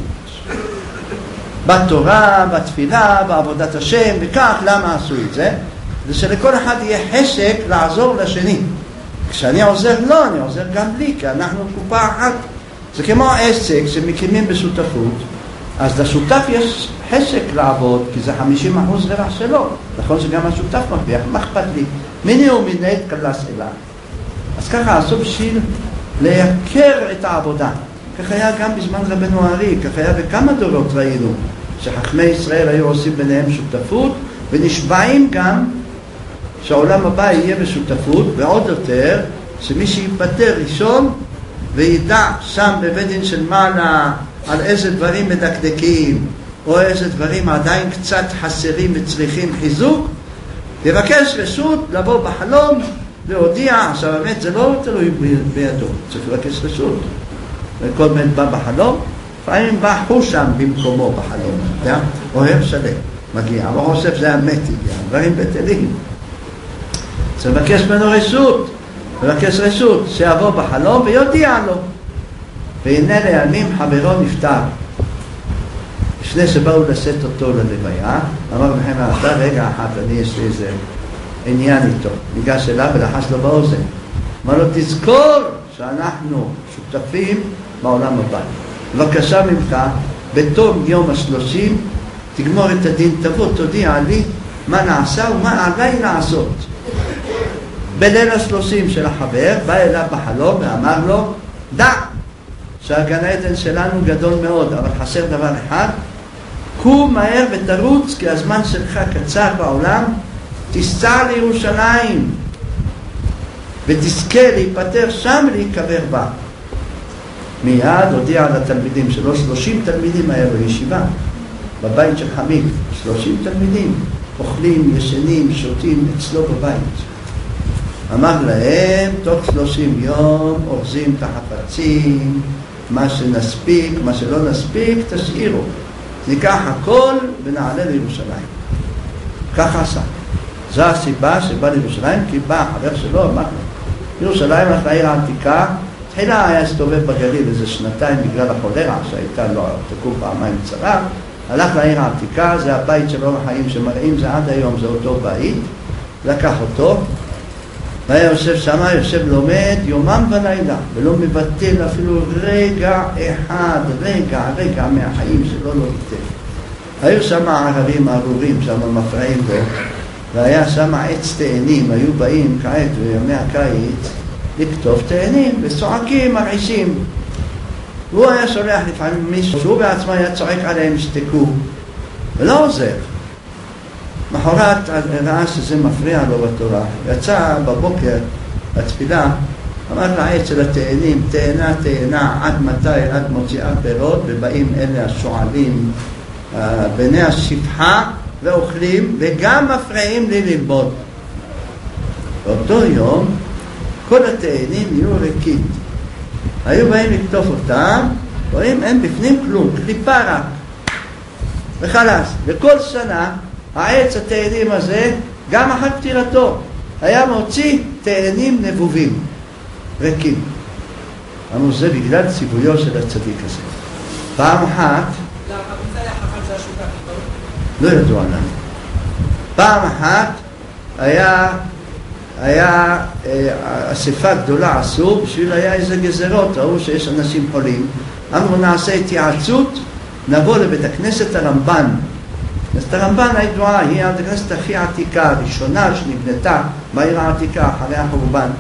בתורה, בתפילה, בעבודת השם, וכך, למה עשו את זה? זה שלכל אחד יהיה חשק לעזור לשני. כשאני עוזר לו, אני עוזר גם לי, כי אנחנו קופה אחת. זה כמו עסק שמקימים בשותפות, אז לשותף יש חשק לעבוד, כי זה חמישים אחוז רווח שלו. נכון שגם השותף מרוויח, מה אכפת לי? מיני ומינית קלס אלה. אז ככה עשו בשביל לייקר את העבודה. כך היה גם בזמן רבנו הארי, כך היה בכמה דורות ראינו, שחכמי ישראל היו עושים ביניהם שותפות, ונשבעים גם שהעולם הבא יהיה בשותפות, ועוד יותר, שמי שיפטר ראשון, וידע שם בבית דין של מעלה על איזה דברים מדקדקים, או איזה דברים עדיין קצת חסרים וצריכים חיזוק, יבקש רשות לבוא בחלום להודיע. עכשיו באמת זה לא תלוי בידו, צריך לבקש רשות. וכל מת בא בחלום, לפעמים בא חושם במקומו בחלום, אתה יודע? אוהב שלם, מגיע, אבל חושב זה האמת הגיע, דברים בטלים. זה מבקש ממנו רשות, מבקש רשות, שיבוא בחלום ויודיע לו. והנה לימים חברו נפטר. לפני שבאו לשאת אותו ללוויה, אמר לכם, אתה רגע אחת, אני יש לי איזה עניין איתו. ניגש אליו ולחש לו באוזן. אמר לו, תזכור שאנחנו שותפים בעולם הבא. בבקשה ממך, בתום יום השלושים, תגמור את הדין, תבוא, תודיע לי מה נעשה ומה עליי לעשות. בליל השלושים של החבר, בא אליו בחלום ואמר לו, דע שהגן עדן שלנו גדול מאוד, אבל חסר דבר אחד, קום מהר ותרוץ, כי הזמן שלך קצר בעולם, תסע לירושלים, ותזכה להיפטר שם להיקבר בה. מיד הודיע לתלמידים שלו, שלושים תלמידים היה בישיבה, בבית של חמיד, שלושים תלמידים, אוכלים, ישנים, שותים אצלו בבית. אמר להם, תוך שלושים יום אורזים את החפצים, מה שנספיק, מה שלא נספיק, תשאירו. ניקח הכל ונעלה לירושלים. ככה עשה. זו הסיבה שבא לירושלים, כי בא החבר שלו, אמר לו, ירושלים הלכה העיר העתיקה, תחילה היה הסתובב בגליל איזה שנתיים בגלל החולרה שהייתה לו, תקום פעמיים צרה, הלך לעיר העתיקה, זה הבית של אור החיים שמראים, זה עד היום, זה אותו בית, לקח אותו, והיה יושב שמה, יושב לומד יומם ולילה, ולא מבטל אפילו רגע אחד, רגע, רגע מהחיים שלו לא ביטל. היו שם ערבים ארורים, שם מפרעים בו, והיה שם עץ תאנים, היו באים כעת בימי הקיץ, לכתוב תאנים, וצועקים, מרעישים. והוא היה שולח לפעמים מישהו, שהוא בעצמו היה צועק עליהם, שתקו, ולא עוזר. מחרת ראה שזה מפריע לו בתורה, יצא בבוקר לתפילה, אמר לעץ של התאנים, תאנה תאנה עד מתי, עד מוציאה פירות, ובאים אלה השועלים בני השפחה ואוכלים וגם מפריעים לי ללמוד. באותו יום כל התאנים יהיו ריקים, היו באים לכתוב אותם, רואים אין בפנים כלום, קליפה רק וחלס. וכל שנה העץ התאנים הזה, גם אחר פטירתו, היה מוציא תאנים נבובים, ריקים. אמרו, זה בגלל ציוויו של הצדיק הזה. פעם אחת, לא ידוע לנו. פעם אחת היה, היה אה, אספה גדולה עשו, בשביל היה איזה גזרות, ראו שיש אנשים חולים. אמרו, נעשה התייעצות, נבוא לבית הכנסת הרמב"ן. אז הרמב"ן הידועה, היא הבית הכנסת הכי עתיקה, הראשונה שנבנתה בעיר העתיקה אחרי החורבן.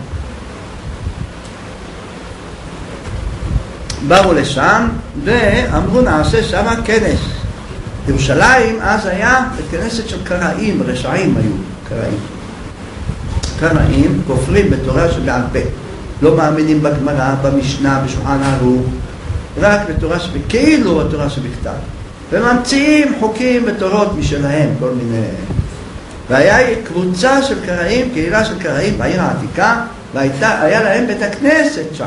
באו לשם ואמרו נעשה שם כנס. ירושלים אז היה כנסת של קראים, רשעים היו קראים. קראים כופרים בתורה שבעל פה, לא מאמינים בגמרא, במשנה, בשולחן ערוך, רק בתורה שבכאילו התורה שבכתב. וממציאים חוקים ותורות משלהם, כל מיני. והיה קבוצה של קראים, קהילה של קראים בעיר העתיקה, והיה להם בית הכנסת שם.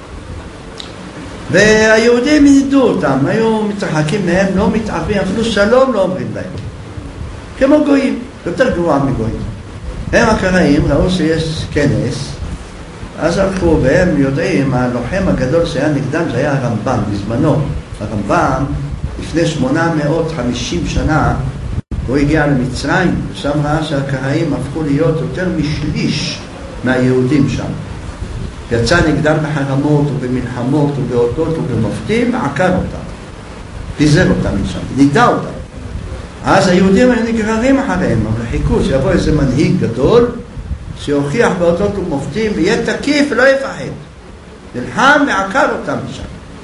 והיהודים ידעו אותם, היו מתרחקים מהם, לא מתערבים, אפילו שלום לא אומרים להם. כמו גויים, יותר גרוע מגויים. הם הקראים ראו שיש כנס, אז הלכו והם יודעים, הלוחם הגדול שהיה נגדם זה היה הרמב"ם בזמנו. הרמב"ם לפני שמונה מאות וחמישים שנה הוא הגיע למצרים, ושם ראה שהקראים הפכו להיות יותר משליש מהיהודים שם. יצא נגדם בחרמות ובמלחמות ובאותות ובמופתים, ועקר אותם, פיזר אותם משם, נידע אותם. אז היהודים היו נגררים אחריהם, אבל חיכו שיבוא איזה מנהיג גדול שיוכיח באותות ובמופתים ויהיה תקיף ולא יפחד. נלחם ועקר אותם משם.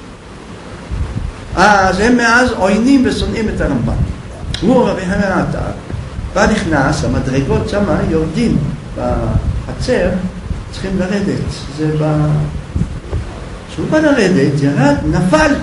אז הם מאז עוינים ושונאים את הרמב"ם. הוא רבי חנן עטר, בא נכנס, המדרגות שם יורדים בחצר, צריכים לרדת. זה ב... כשהוא בא לרדת, ירד, נפל.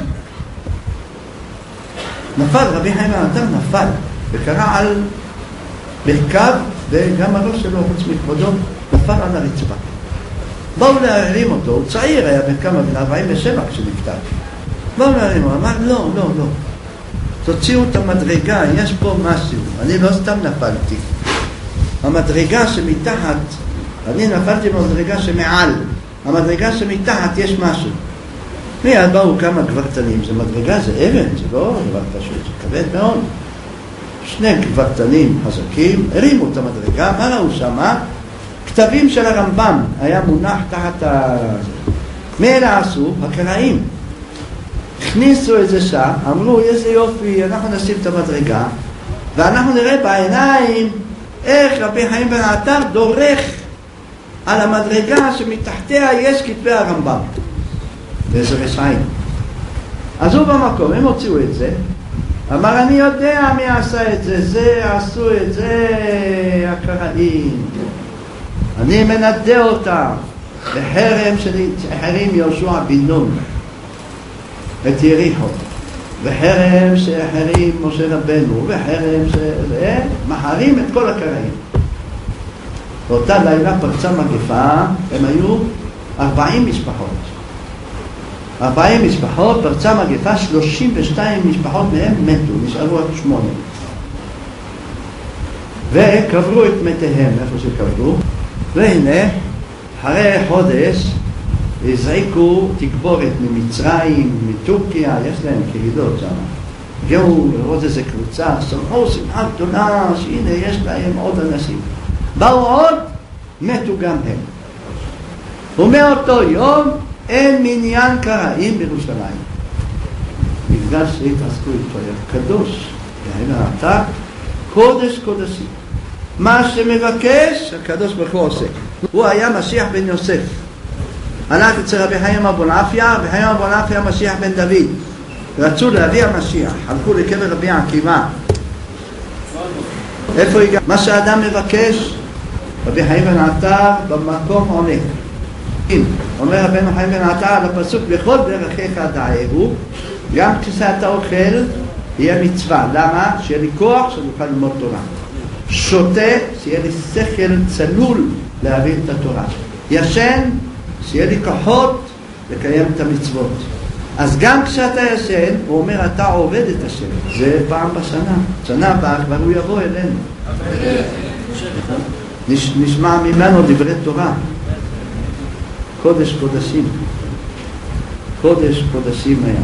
נפל, רבי חנן עטר נפל, וקרא על ברכיו, וגם הראש שלו, חוץ מכבודו, נפל על הרצפה. באו להרים אותו, הוא צעיר, היה בן כמה, בן ארבעים ושבע כשנפטר. לא מרים, הוא אמר, לא, לא, לא. תוציאו את המדרגה, יש פה משהו. אני לא סתם נפלתי. המדרגה שמתחת, אני נפלתי במדרגה שמעל. המדרגה שמתחת יש משהו. מיד באו כמה גברתנים, זה מדרגה, זה אבן, זה לא דבר פשוט, זה כבד מאוד. שני גברתנים חזקים, הרימו את המדרגה, מה ראו שמה? כתבים של הרמב"ם, היה מונח תחת ה... מה אלה עשו? הקראים. הכניסו את זה שם, אמרו, איזה יופי, אנחנו נשים את המדרגה, ואנחנו נראה בעיניים איך רבי חיים בן עטר דורך על המדרגה שמתחתיה יש כתבי הרמב"ם. וזה רשעים. אז הוא במקום, הם הוציאו את זה, אמר, אני יודע מי עשה את זה, זה עשו את זה הקראים. אני מנדה אותם בחרם שהחרים יהושע בן נון את יריחו, וחרם שהחרים משה רבנו, וחרם שמחרים את כל הקראים. באותה לילה פרצה מגפה, הם היו ארבעים משפחות. ארבעים משפחות, פרצה מגפה, שלושים ושתיים משפחות מהם מתו, נשארו רק שמונה. וקברו את מתיהם, איפה שקברו, והנה, אחרי חודש, הזעיקו תגבורת ממצרים, מטורקיה, יש להם קהילות שם. הגיעו לראות איזה קבוצה, שמחו שמחה גדולה, שהנה יש להם עוד אנשים. באו עוד, מתו גם הם. ומאותו יום, אין מניין קראים בירושלים. בגלל שהתעסקו איתו, היה קדוש, היה אתה קודש קודשים. מה שמבקש, הקדוש ברוך הוא עושה. הוא היה משיח בן יוסף. הלך אצל רבי חיים אבולעפיה, וחיים אבולעפיה משיח בן דוד. רצו להביא המשיח, הלכו לקבר רבי עקיבא. איפה הגע? מה שהאדם מבקש, רבי חיים בן עטר במקום עונה. אומר רבנו חיים בן עטר על הפסוק, בכל דרכיך דעהו, גם כשאתה אוכל יהיה מצווה. למה? שיהיה לי כוח שנוכל ללמוד תורה. שותה, שיהיה לי שכל צלול להבין את התורה. ישן, שיהיה לי כוחות לקיים את המצוות. אז גם כשאתה ישן, הוא אומר, אתה עובד את השם. זה פעם בשנה. שנה הבאה כבר הוא יבוא אלינו. נש, נשמע ממנו דברי תורה. קודש קודשים. קודש קודשים היה.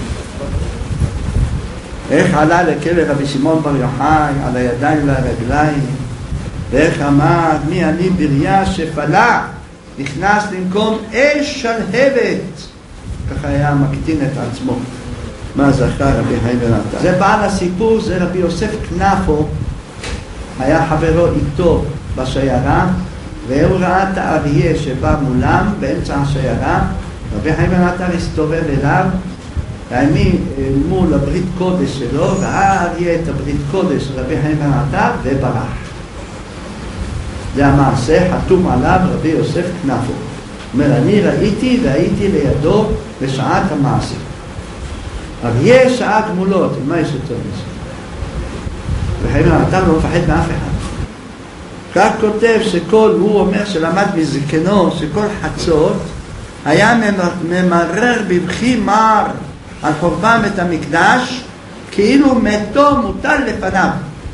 איך עלה לקבר רבי שמעון בר יוחאי על הידיים והרגליים, ואיך אמר, מי אני בריה שפלה, נכנס למקום אש שלהבת. ככה היה מקטין את עצמו. מה זכר רבי חיים בן עטר? זה בעל הסיפור, זה רבי יוסף כנפו, היה חברו איתו בשיירה, והוא ראה את האריה שבא מולם באמצע השיירה. רבי חיים בן עטר הסתובב אליו, והאמין מול הברית קודש שלו, ראה האריה את הברית קודש של רבי חיים בן עטר וברח. זה המעשה, חתום עליו רבי יוסף כנפו. אומר, אני ראיתי והייתי לידו בשעת המעשה. אריה שעה גמולות, מה יש יותר מזה? וחיים בן עטר לא מפחד מאף אחד. כך כותב שכל, הוא אומר שלמד מזקנו, שכל חצות היה ממרר בבכי מר על חורבן בית המקדש, כאילו מתו מוטל לפניו.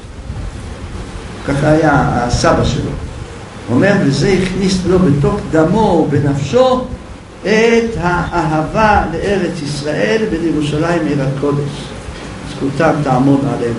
ככה היה הסבא שלו. הוא אומר, וזה הכניס לו בתוך דמו ובנפשו את האהבה לארץ ישראל ולירושלים עיר הקודש. זכותם תעמוד עליהם.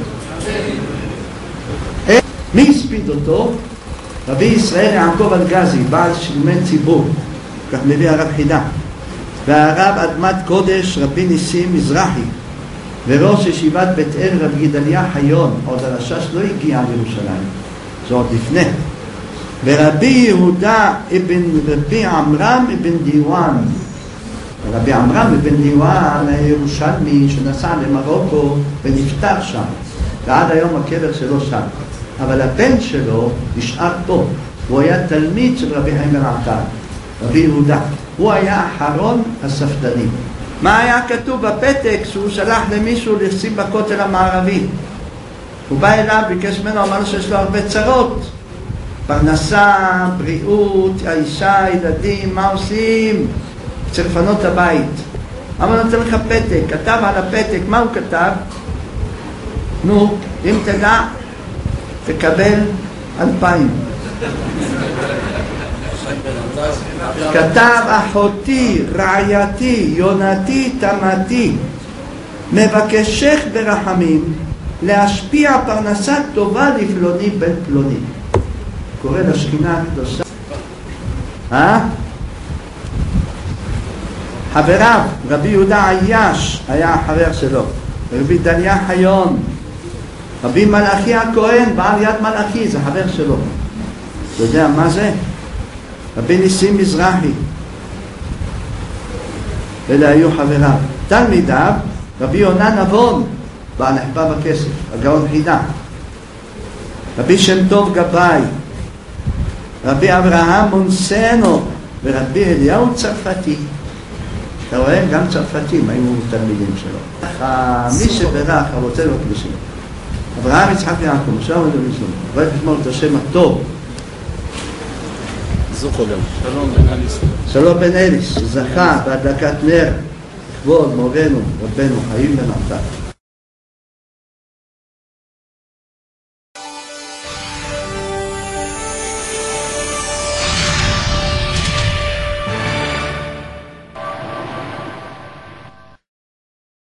מי הספיד אותו? רבי ישראל יעקב אלגזי, בעל שלמי ציבור, כך מביא הרב חידה. והרב אדמת קודש רבי ניסים מזרחי, וראש ישיבת בית אל רבי גדליה חיון, עוד הרשש לא הגיע לירושלים, זה עוד לפני. ורבי יהודה אבן רבי עמרם אבן דיואן, רבי עמרם אבן דיואן הירושלמי שנסע למרוקו ונפטר שם, ועד היום הקבר שלו שם. אבל הבן שלו נשאר פה, הוא היה תלמיד של רבי חיים בן עטר, רבי יהודה. הוא היה אחרון הספדנים. מה היה כתוב בפתק שהוא שלח למישהו לשים בכותל המערבי? הוא בא אליו, ביקש ממנו, אמר לו שיש לו הרבה צרות, פרנסה, בריאות, האישה, ילדים, מה עושים? צריך לפנות את הבית. אבל אני נותן לך פתק, כתב על הפתק, מה הוא כתב? נו, אם תדע, תקבל אלפיים. כתב אחותי, רעייתי, יונתי, תמתי, מבקשך ברחמים להשפיע פרנסה טובה לפלוני בן פלוני. קורא לשכינה הקדושה. אה? חבריו, רבי יהודה עייש היה החבר שלו, רבי דליה חיון, רבי מלאכי הכהן, בעל יד מלאכי, זה חבר שלו. אתה יודע מה זה? רבי ניסים מזרחי. אלה היו חבריו. תלמידיו, רבי יונה נבון, בעל נחבא בכסף, הגאון חידה. רבי שם טוב גבאי, רבי אברהם מונסנו, ורבי אליהו צרפתי. אתה רואה? גם צרפתים היו תלמידים שלו. מי שברך הרוצה לו קדושים. אברהם יצחק ויעקב, משה עמד וזלום. רואה לשמור את השם הטוב. זוכו גם. שלום בן אליס. שלום בן אליס, שזכה בהדלקת נר, לכבוד מורנו, רבנו, חיים בן עטר.